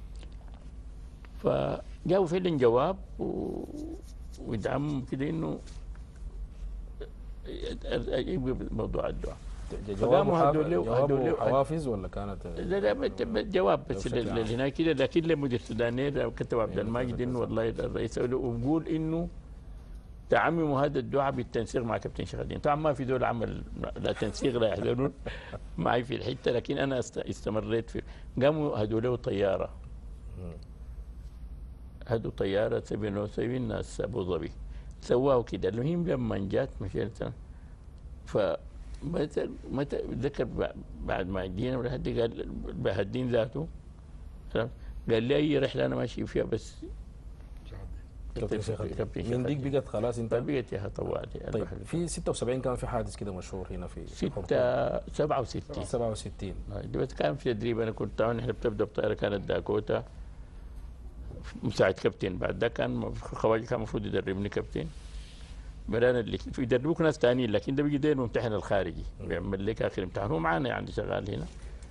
فجاوا فعلا جواب و... ودعم كده انه موضوع الدعاء. جواب جواب حوافز ولا كانت؟ لا لا جواب بس هناك كده لكن لمدير السودانيه كتب عبد الماجد انه والله الرئيس وبقول انه تعمموا هذا الدعاء بالتنسيق مع كابتن شيخ الدين. طبعا ما في دول عمل لا تنسيق لا يحضرون معي في الحته لكن انا استمريت في قاموا هدوا له طياره هدوا طياره سبعين وسبعين ناس ابو ظبي سواه كده. المهم لما جات مشيت ف متى متى ذكر بعد ما جينا ولا حد قال بهدين ذاته قال لي اي رحله انا ماشي فيها بس من ديك بقت خلاص انت بقت يا طوالي. طيب في ستة وسبعين كان في حادث كده مشهور هنا في ستة سبعة وستين سبعة وستين بس كان في تدريب انا كنت طبعا احنا بتبدا بطياره كانت داكوتا مساعد كابتن بعد ده كان خواجه كان المفروض يدربني كابتن برانا اللي يدربوك ناس ثانيين لكن ده بيجي داير الممتحن الخارجي بيعمل لك اخر امتحان هو معنا يعني شغال هنا.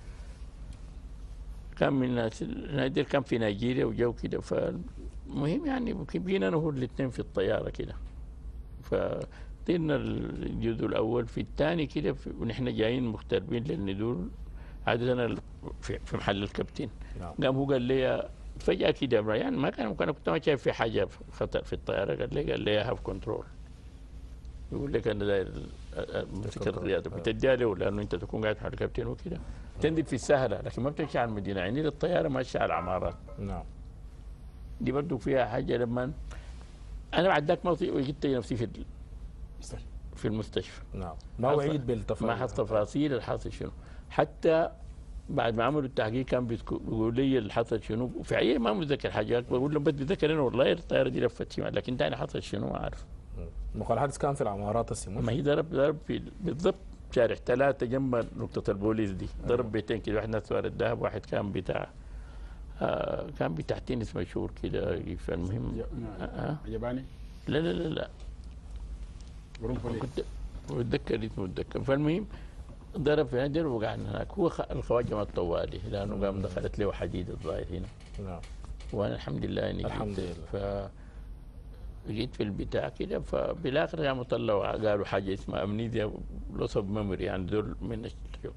كان من الناس نادر كان في نيجيريا وجو كده فالمهم يعني بقينا انا هو الاثنين في الطياره كده. فطيرنا الجزء الاول في الثاني كده ونحن جايين مغتربين للنزول عاده في محل الكابتن. قام هو قال لي فجاه كده يعني ما كان كان كنت ما شايف في حاجه خطر في الطياره قال لي قال لي هاف كنترول يقول لك انا داير مسك القياده بتديها له لانه انت تكون قاعد مع الكابتن وكده تنزل في السهله لكن ما بتمشي على المدينه يعني للطياره ماشيه على العمارات. نعم. دي برضه فيها حاجه لما انا بعد ذاك ما وجدت نفسي في في المستشفى. نعم. ما وعيد بالتفاصيل ما حط تفاصيل الحاصل شنو حتى بعد ما عملوا التحقيق كان بيقول لي اللي حصل شنو في عيه ما متذكر حاجات بقول لهم بدي ذكر انا والله الطياره دي لفت شمال لكن ثاني حصل شنو ما عارف. مقال الحادث كان في العمارات السموم ما هي ضرب ضرب في بالضبط شارع ثلاثه جنب نقطه البوليس دي ضرب بيتين كده واحد ناس سوار الذهب واحد كان بتاع آه كان بتاع تنس مشهور كده فالمهم آه ياباني لا لا لا لا كنت بتذكر اسمه بتذكر فالمهم ضرب في نجر وقعنا هناك. هو خ- الخواجه الطوالي لانه قام دخلت له حديد الظاهر هنا. نعم. وانا الحمد لله اني الحمد جيت. لله. ف جيت في البتاع كده، فبالاخر قاموا طلعوا قالوا حاجه اسمها امنيزيا لوس اوف ميموري، يعني دول من الشيوخ.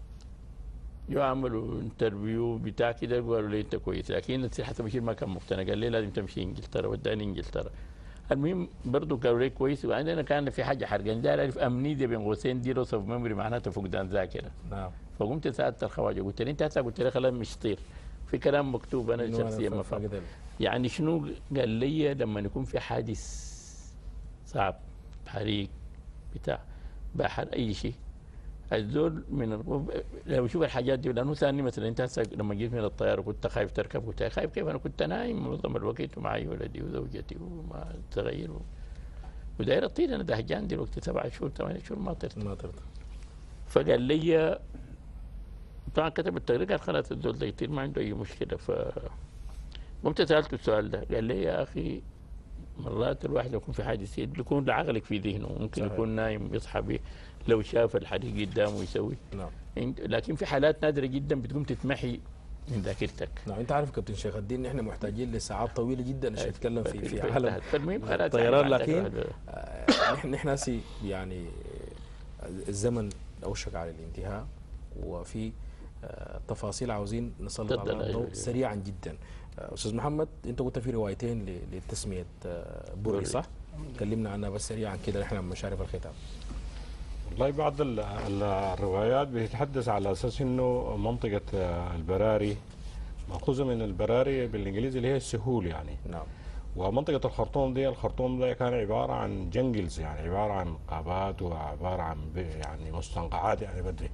جو عملوا انترفيو بتاع كده قالوا لي انت كويس، لكن السي حسن بشير ما كان مقتنع، قال لي لازم تمشي انجلترا، وداني انجلترا. المهم برضه قالوا لي كويس، وعندنا كان في حاجه حرقان ده اعرف امنيزيا بين قوسين دي لوس اوف ميموري معناتها فقدان ذاكره. نعم. فقمت سالت الخواجه قلت لي انت هسه قلت لي خلاص مش طير، في كلام مكتوب انا إنه شخصيا أنا ما ف- فاهم فقد ال- يعني شنو. قال لي لما يكون في حادث صعب، حريق بتاع بحر اي شيء، الزول من ال- لو يشوف الحاجات دي، لانه ثاني مثلا انت هسه لما جيت من الطياره كنت خايف تركب، كنت خايف كيف؟ انا كنت نايم معظم الوقت ومعي ولدي وزوجتي وما تغير و- وداير اطير، انا دهجان دلوقتي سبع شهور ثمان شهور ما طرت. ما ترضى. فقال لي طبعا كتب التقرير قال خلاص الزول ده يطير ما عنده اي مشكله. ف قمت سالته السؤال ده، قال لي يا اخي مرات الواحد يكون في حادث يد بيكون عقلك في ذهنه، ممكن صحيح. يكون نايم يصحى بيه لو شاف الحريق قدامه يسوي. نعم. انت- لكن في حالات نادره جدا بتقوم تتمحي من ذاكرتك. نعم. انت عارف كابتن شيخ الدين احنا محتاجين لساعات طويله جدا عشان نتكلم في في في- عالم فالمهم خلاص الطيران، يعني لكن بعد- آه، نحن نحن هسي يعني الزمن اوشك على الانتهاء، وفي آه، تفاصيل عاوزين نسلط تفضل. على الضوء أيوة. سريعا جدا. آه، استاذ محمد، انت قلت في روايتين ل- لتسميه آه، بري، بري. صح؟ كلمنا عنها بس سريعا كده نحن مشارف الختام. والله بعض ال- ال- الروايات بتتحدث على اساس انه منطقه آه، البراري ماخوذه من البراري بالانجليزي اللي هي السهول يعني. نعم. ومنطقه الخرطوم دي الخرطوم ده كان عباره عن جنجلز، يعني عباره عن غابات وعباره عن ب- يعني مستنقعات يعني بدري.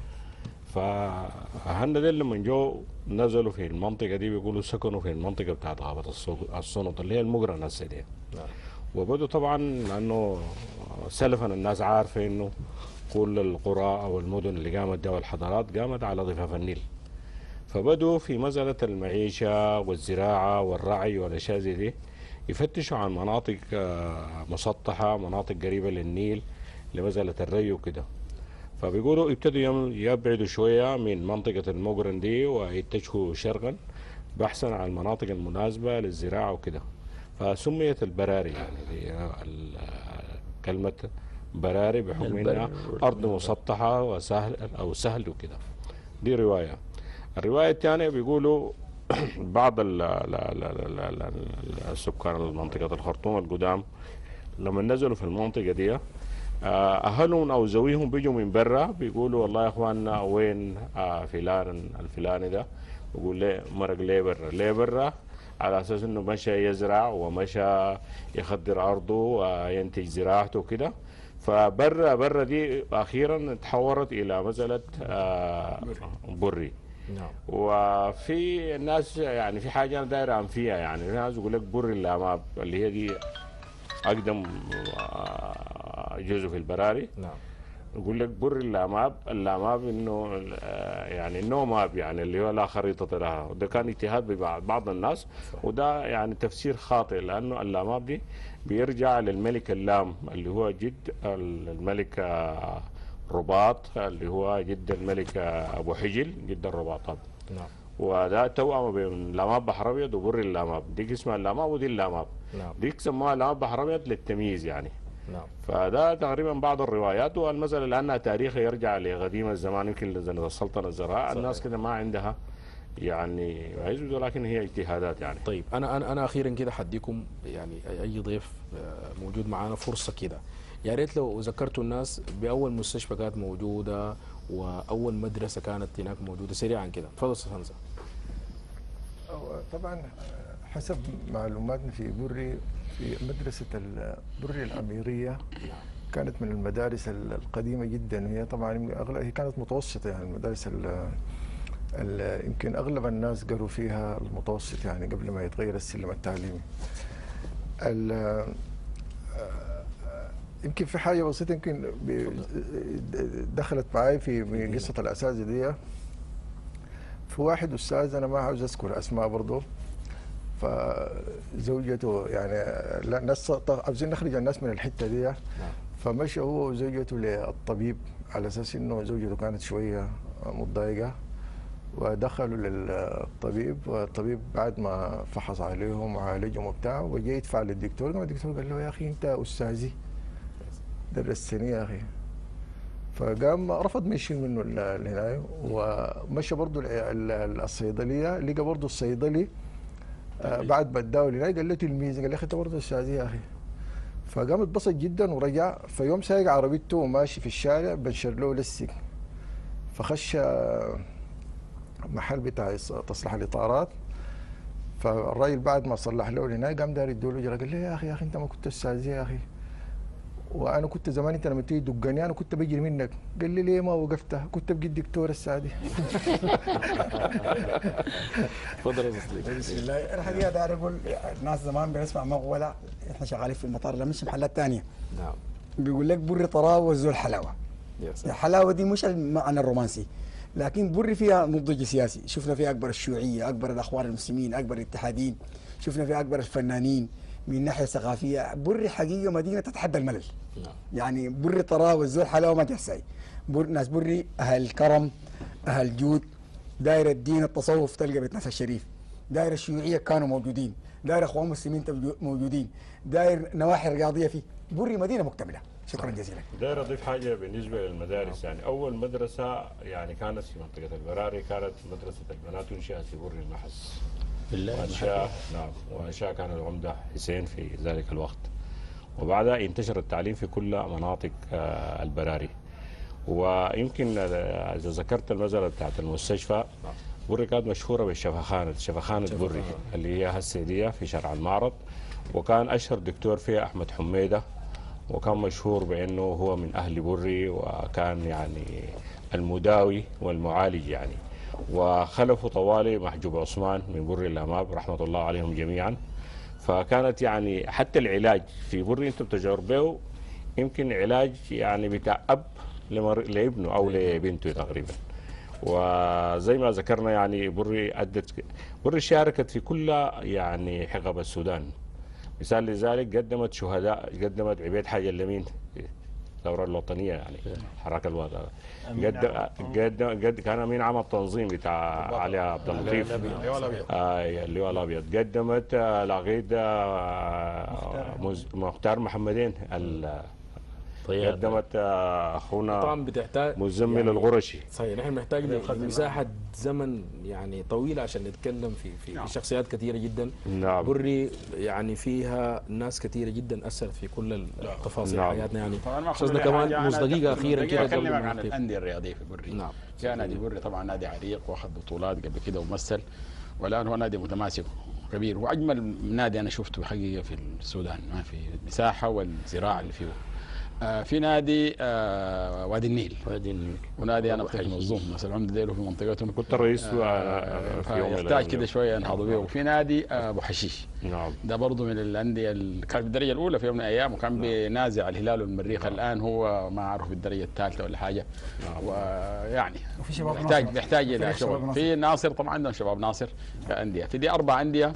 فهن دي لما جو نزلوا في المنطقه دي بيقولوا سكنوا في المنطقه بتاعت غابه الصو- الصنط اللي هي المقرنه هسه دي. نعم. وبدوا طبعا لانه سلفا الناس عارفه انه كل القرى او المدن اللي قامت دي والحضارات قامت على ضفاف النيل. فبدوا في مساله المعيشه والزراعه والرعي والاشياء زي دي يفتشوا عن مناطق آه، مسطحه، مناطق قريبه للنيل لمساله الري وكده. فبيقولوا ابتدوا يم- يبعدوا شويه من منطقه المقرن دي ويتجهوا شرقا بحثا عن المناطق المناسبه للزراعه وكده. فسميت البراري يعني دي ال- كلمة براري بحكم البر انها ارض مسطحة وسهل او سهل وكده. دي رواية. الرواية الثانية بيقولوا بعض ال- ال- ال- ال- ال- ال- السكان منطقة الخرطوم القدام لما نزلوا في المنطقة دي آه، اهلهم او زويهم بيجوا من برا بيقولوا والله يا اخواننا وين آه، فلان الفلاني ده، بيقول ليه مرق ليه برا ليه برا على اساس انه مشى يزرع ومشى يخدر ارضه وينتج زراعته وكده. فبرا برا دي اخيرا تحورت الى مساله آه، بري. نعم. وفي الناس يعني في حاجه انا داير عن فيها، يعني في ناس يقول لك بري الاماب اللي هي دي اقدم آه، جزء في البراري. نعم. يقول لك بر اللاماب، اللاماب انه آه، يعني النو ماب يعني اللي هو لا خريطه لها، وده كان اجتهاد ببعض بعض الناس، وده يعني تفسير خاطئ لانه اللاماب دي بيرجع للملك اللام اللي هو جد الملك آه، رباط اللي هو جد الملك آه، ابو حجل جد الرباطات. نعم. وده توأم بين لاماب بحر ابيض وبر اللاماب، دي اسمها اللاماب ودي اللاماب. نعم. ديك سموها لاماب بحر ابيض للتمييز يعني. نعم. فده تقريبا بعض الروايات، والمسألة لأنها تاريخ يرجع لقديم الزمان يمكن لزمن السلطنة الزراعة، الناس كده ما عندها يعني عزوز، ولكن هي اجتهادات يعني. طيب انا انا انا اخيرا كده حديكم يعني اي ضيف آه، موجود معانا فرصه كده، يا ريت لو ذكرتوا الناس باول مستشفى كانت موجوده واول مدرسه كانت هناك موجوده سريعا كده. تفضل استاذ حمزه. أو- طبعا حسب معلوماتنا في بري، في مدرسة ال- بري الأميرية كانت من المدارس ال- القديمة جدا، وهي طبعا أغلب هي كانت متوسطة، يعني المدارس ال- ال- يمكن أغلب الناس قروا فيها المتوسط يعني قبل ما يتغير السلم التعليمي. ال- يمكن في حاجة بسيطة يمكن ب- دخلت معي في من قصة الأساتذة دي. في واحد أستاذ أنا ما عاوز أذكر أسماء برضه، فزوجته يعني لا ناس عاوزين نخرج الناس من الحتة دي، فمشى هو وزوجته للطبيب على اساس انه زوجته كانت شويه متضايقه، ودخلوا للطبيب، والطبيب بعد ما فحص عليهم وعالجهم وبتاع وجاي يدفع للدكتور، قام الدكتور قال له يا اخي انت استاذي درستني يا اخي. فقام رفض ما يشيل منه الهنايه، ومشى برضه الصيدليه، لقى برضه الصيدلي آه بعد ما اداه الهنايه قال له تلميذ، قال له يا اخي انت برضه استاذي يا اخي. فقام اتبسط جدا ورجع، فيوم سايق عربيته وماشي في الشارع بنشر له للسجن، فخش محل بتاع تصليح الاطارات، فالراجل بعد ما صلح له هناك قام داير يديله اجره، قال له يا اخي يا اخي انت ما كنت استاذي يا اخي، وانا كنت زمان انت لما تيجي تدقني انا كنت بجري منك، قال لي ليه ما وقفتها؟ كنت بقيت دكتور السعدي. تفضل يا استاذ. بسم الله. الحقيقه داير اقول الناس زمان بنسمع مغوله، احنا شغالين في المطار لما نمشي محلات ثانيه نعم بيقول لك بري طراوه والزول حلاوه. الحلاوه دي مش المعنى الرومانسي، لكن بري فيها نضج سياسي، شفنا فيها اكبر الشيوعيه، اكبر الاخوان المسلمين، اكبر الاتحادين، شفنا فيها اكبر الفنانين من الناحيه الثقافيه. بري حقيقه مدينه تتحدى الملل. نعم. يعني بري طراوه والزول حلاوه ما تحسي. بر ناس بري اهل الكرم، اهل الجود، داير الدين التصوف تلقى بيت ناس الشريف، داير الشيوعيه كانوا موجودين، داير اخوان مسلمين موجودين، داير نواحي رياضيه فيه. بري مدينه مكتمله. شكرا جزيلا. داير اضيف حاجه بالنسبه للمدارس، يعني اول مدرسه يعني كانت في منطقه البراري كانت مدرسه البنات انشئت في بري المحس. بالله. وانشاء نعم وانشاء كان العمده حسين في ذلك الوقت. وبعدها انتشر التعليم في كل مناطق البراري. ويمكن اذا ذكرت المساله بتاعت المستشفى، بري كانت مشهوره بالشفخانه، شفخانه بري اللي هي هسه دي في شارع المعرض، وكان اشهر دكتور فيها احمد حميده، وكان مشهور بانه هو من اهل بري، وكان يعني المداوي والمعالج يعني. وخلفه طوالي محجوب عثمان من بري الاماب رحمه الله عليهم جميعا. فكانت يعني حتى العلاج في بري انتم بتجربوا يمكن علاج يعني بتاع اب لابنه او لبنته تقريبا. وزي ما ذكرنا يعني بري ادت بري شاركت في كل يعني حقب السودان. مثال لذلك قدمت شهداء، قدمت عبيد حاج اللمين الثوره الوطنيه يعني حراك الوطن، قد قد قد كان امين عام التنظيم بتاع علي عبد اللطيف اللواء الابيض اه اللواء الابيض. قدمت العقيد مختار محمدين، قدمت اخونا طبعا بتحتاج مزمل يعني الغرشي. صحيح، نحن محتاج مساحه زمن يعني طويله عشان نتكلم في في نعم. شخصيات كثيره جدا. نعم. بري يعني فيها ناس كثيره جدا اثرت في كل التفاصيل نعم. حياتنا يعني. استاذنا كمان نص دقيقه اخيرا كده اكلمك عن الانديه الرياضيه في بري. نعم. كان نادي بري طبعا نادي عريق واخذ بطولات قبل كده ومثل، والان هو نادي متماسك كبير، واجمل نادي انا شفته حقيقه في السودان، ما في المساحه والزراعه اللي فيه. آه في نادي آه وادي النيل وادي النيل ونادي انا بحكي منظوم مثلا العمده ديله في منطقتهم، كنت رئيس آه في يوم يحتاج كده شويه ينهضوا به. وفي نادي آه ابو حشيش نعم ده برضه من الانديه اللي كان في الدرجه الاولى في يوم من الايام، وكان نعم. بينازع الهلال والمريخ. نعم. الان هو ما اعرف في الدرجه الثالثه ولا حاجه. نعم. ويعني بيحتاج بيحتاج الى شغل. في ناصر طبعا عندهم شباب ناصر كانديه، في دي اربع انديه،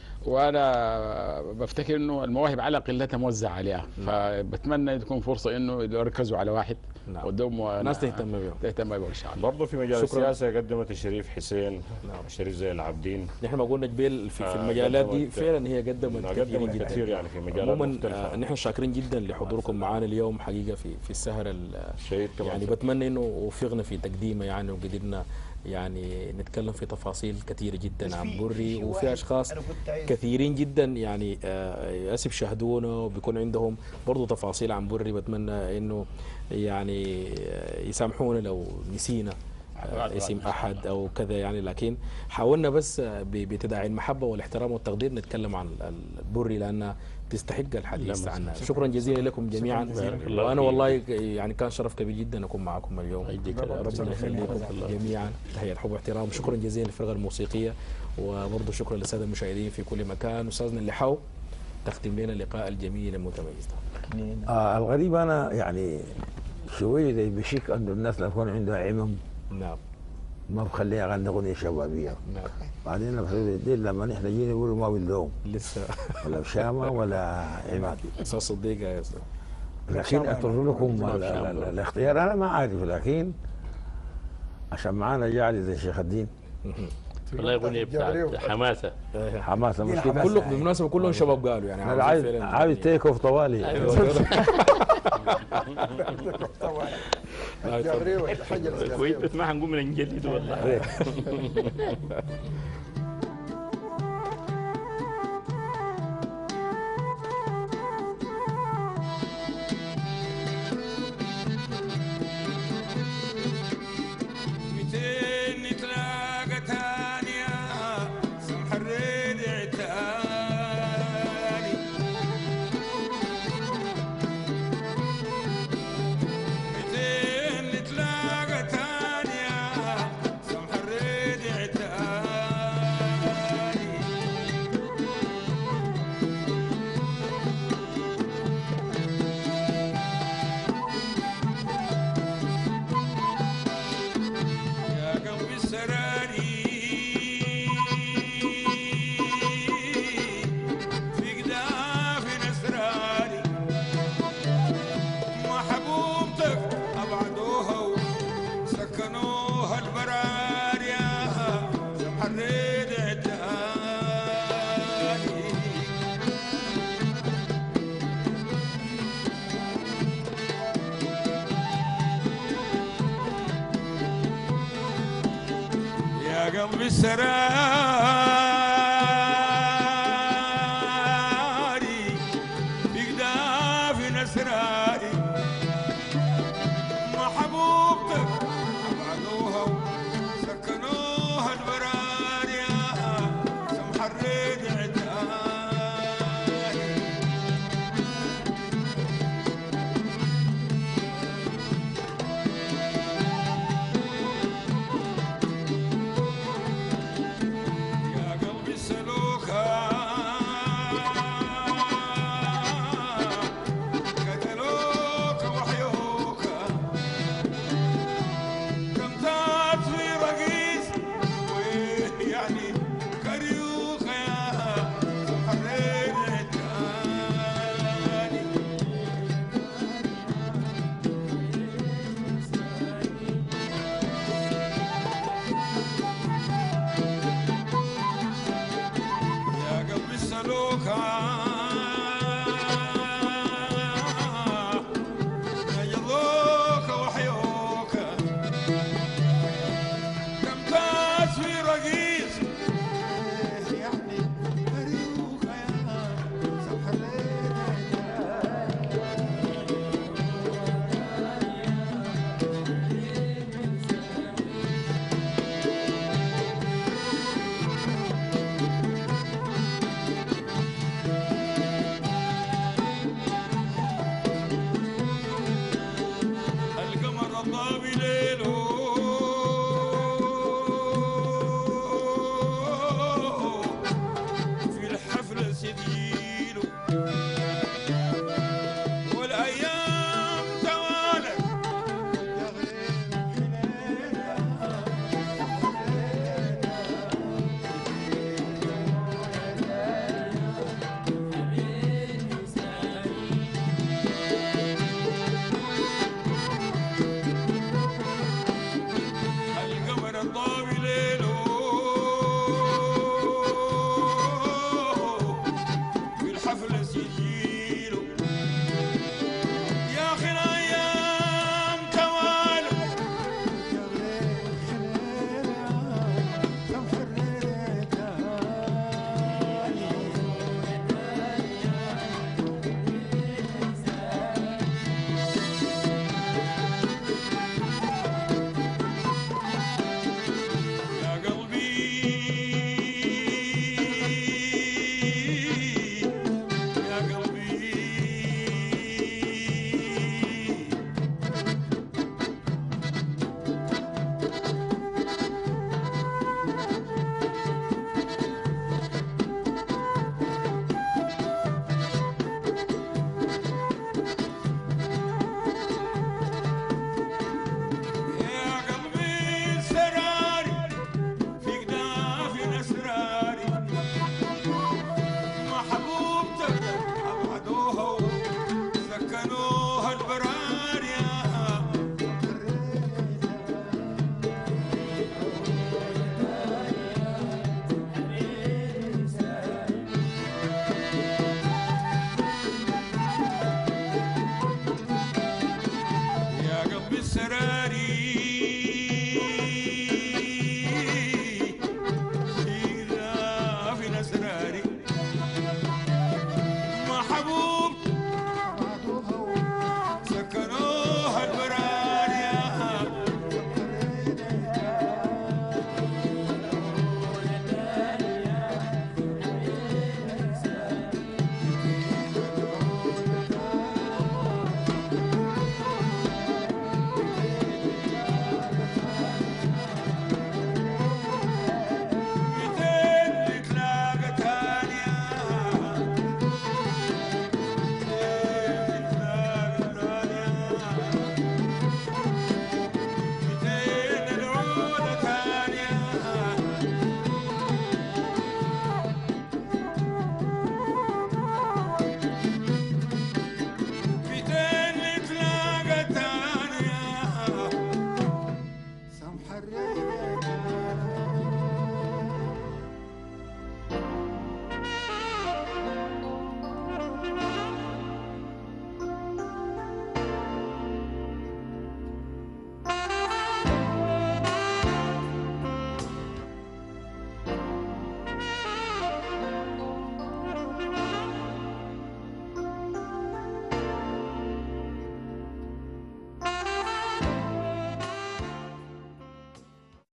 وانا بفتكر انه المواهب على قلتها موزعه عليها. نعم. فبتمنى تكون فرصه انه يركزوا على واحد. نعم. قدام الناس تهتم بهم تهتم بهم ان شاء الله. برضه في مجال شكرا. السياسه قدمت الشريف حسين. نعم. الشريف زين العابدين. نحن ما قلنا جبيل في, في المجالات دي فعلا هي قدمت كثير جدا كثير يعني في مجالات مختلفه. نحن شاكرين جدا لحضوركم معنا اليوم حقيقه في في السهره يعني. بتمنى انه وفقنا في تقديمه يعني، وقدرنا يعني نتكلم في تفاصيل كثيره جدا عن بري، وفي اشخاص كثيرين جدا يعني اسف شاهدونا وبيكون عندهم برضه تفاصيل عن بري. بتمنى انه يعني يسامحونا لو نسينا اسم احد او كذا يعني، لكن حاولنا بس بتداعي المحبه والاحترام والتقدير نتكلم عن بري لانها تستحق الحديث عنها. شكرا جزيلا لكم جميعا، وانا والله يعني كان شرف كبير جدا اكون معكم اليوم. ربنا يخليكم جميعا، تحيه الحب واحترام. شكرا جزيلا للفرقه الموسيقيه، وبرضه شكرا للساده المشاهدين في كل مكان. استاذنا اللي حاو تختم لنا اللقاء الجميل المتميز ده. آه الغريب انا يعني شويه زي بشيك انه الناس اللي يكون عندها عمم نعم ما بخليها اغني اغنيه شبابيه. نعم. بعدين لما لما نحن جينا نقولوا ما ولدهم لسه ولا بشامه ولا عماد. استاذ صديق يا استاذ لكن اضطر لكم ال- ال- ال- الاختيار انا ما عارف، لكن عشان معانا جعلي زي شيخ الدين والله اغنيه بتاعت حماسه. حماسه مش كده. كله بالمناسبه كلهم شباب قالوا يعني انا عايز عايز تيك اوف طوالي. كويس بس ما حنقوم نجلد والله. ميتين نتلاقى تانية سمح الريدع تاني. ميتين نتلاقى تانية سمح الريدع تاني. يا قلبي السراني في قداف نسراني. محبوبتك أبعدوها وسكنوها البراريا سمح الريدع تاني. يا قلبي السراري في قداف نسراني.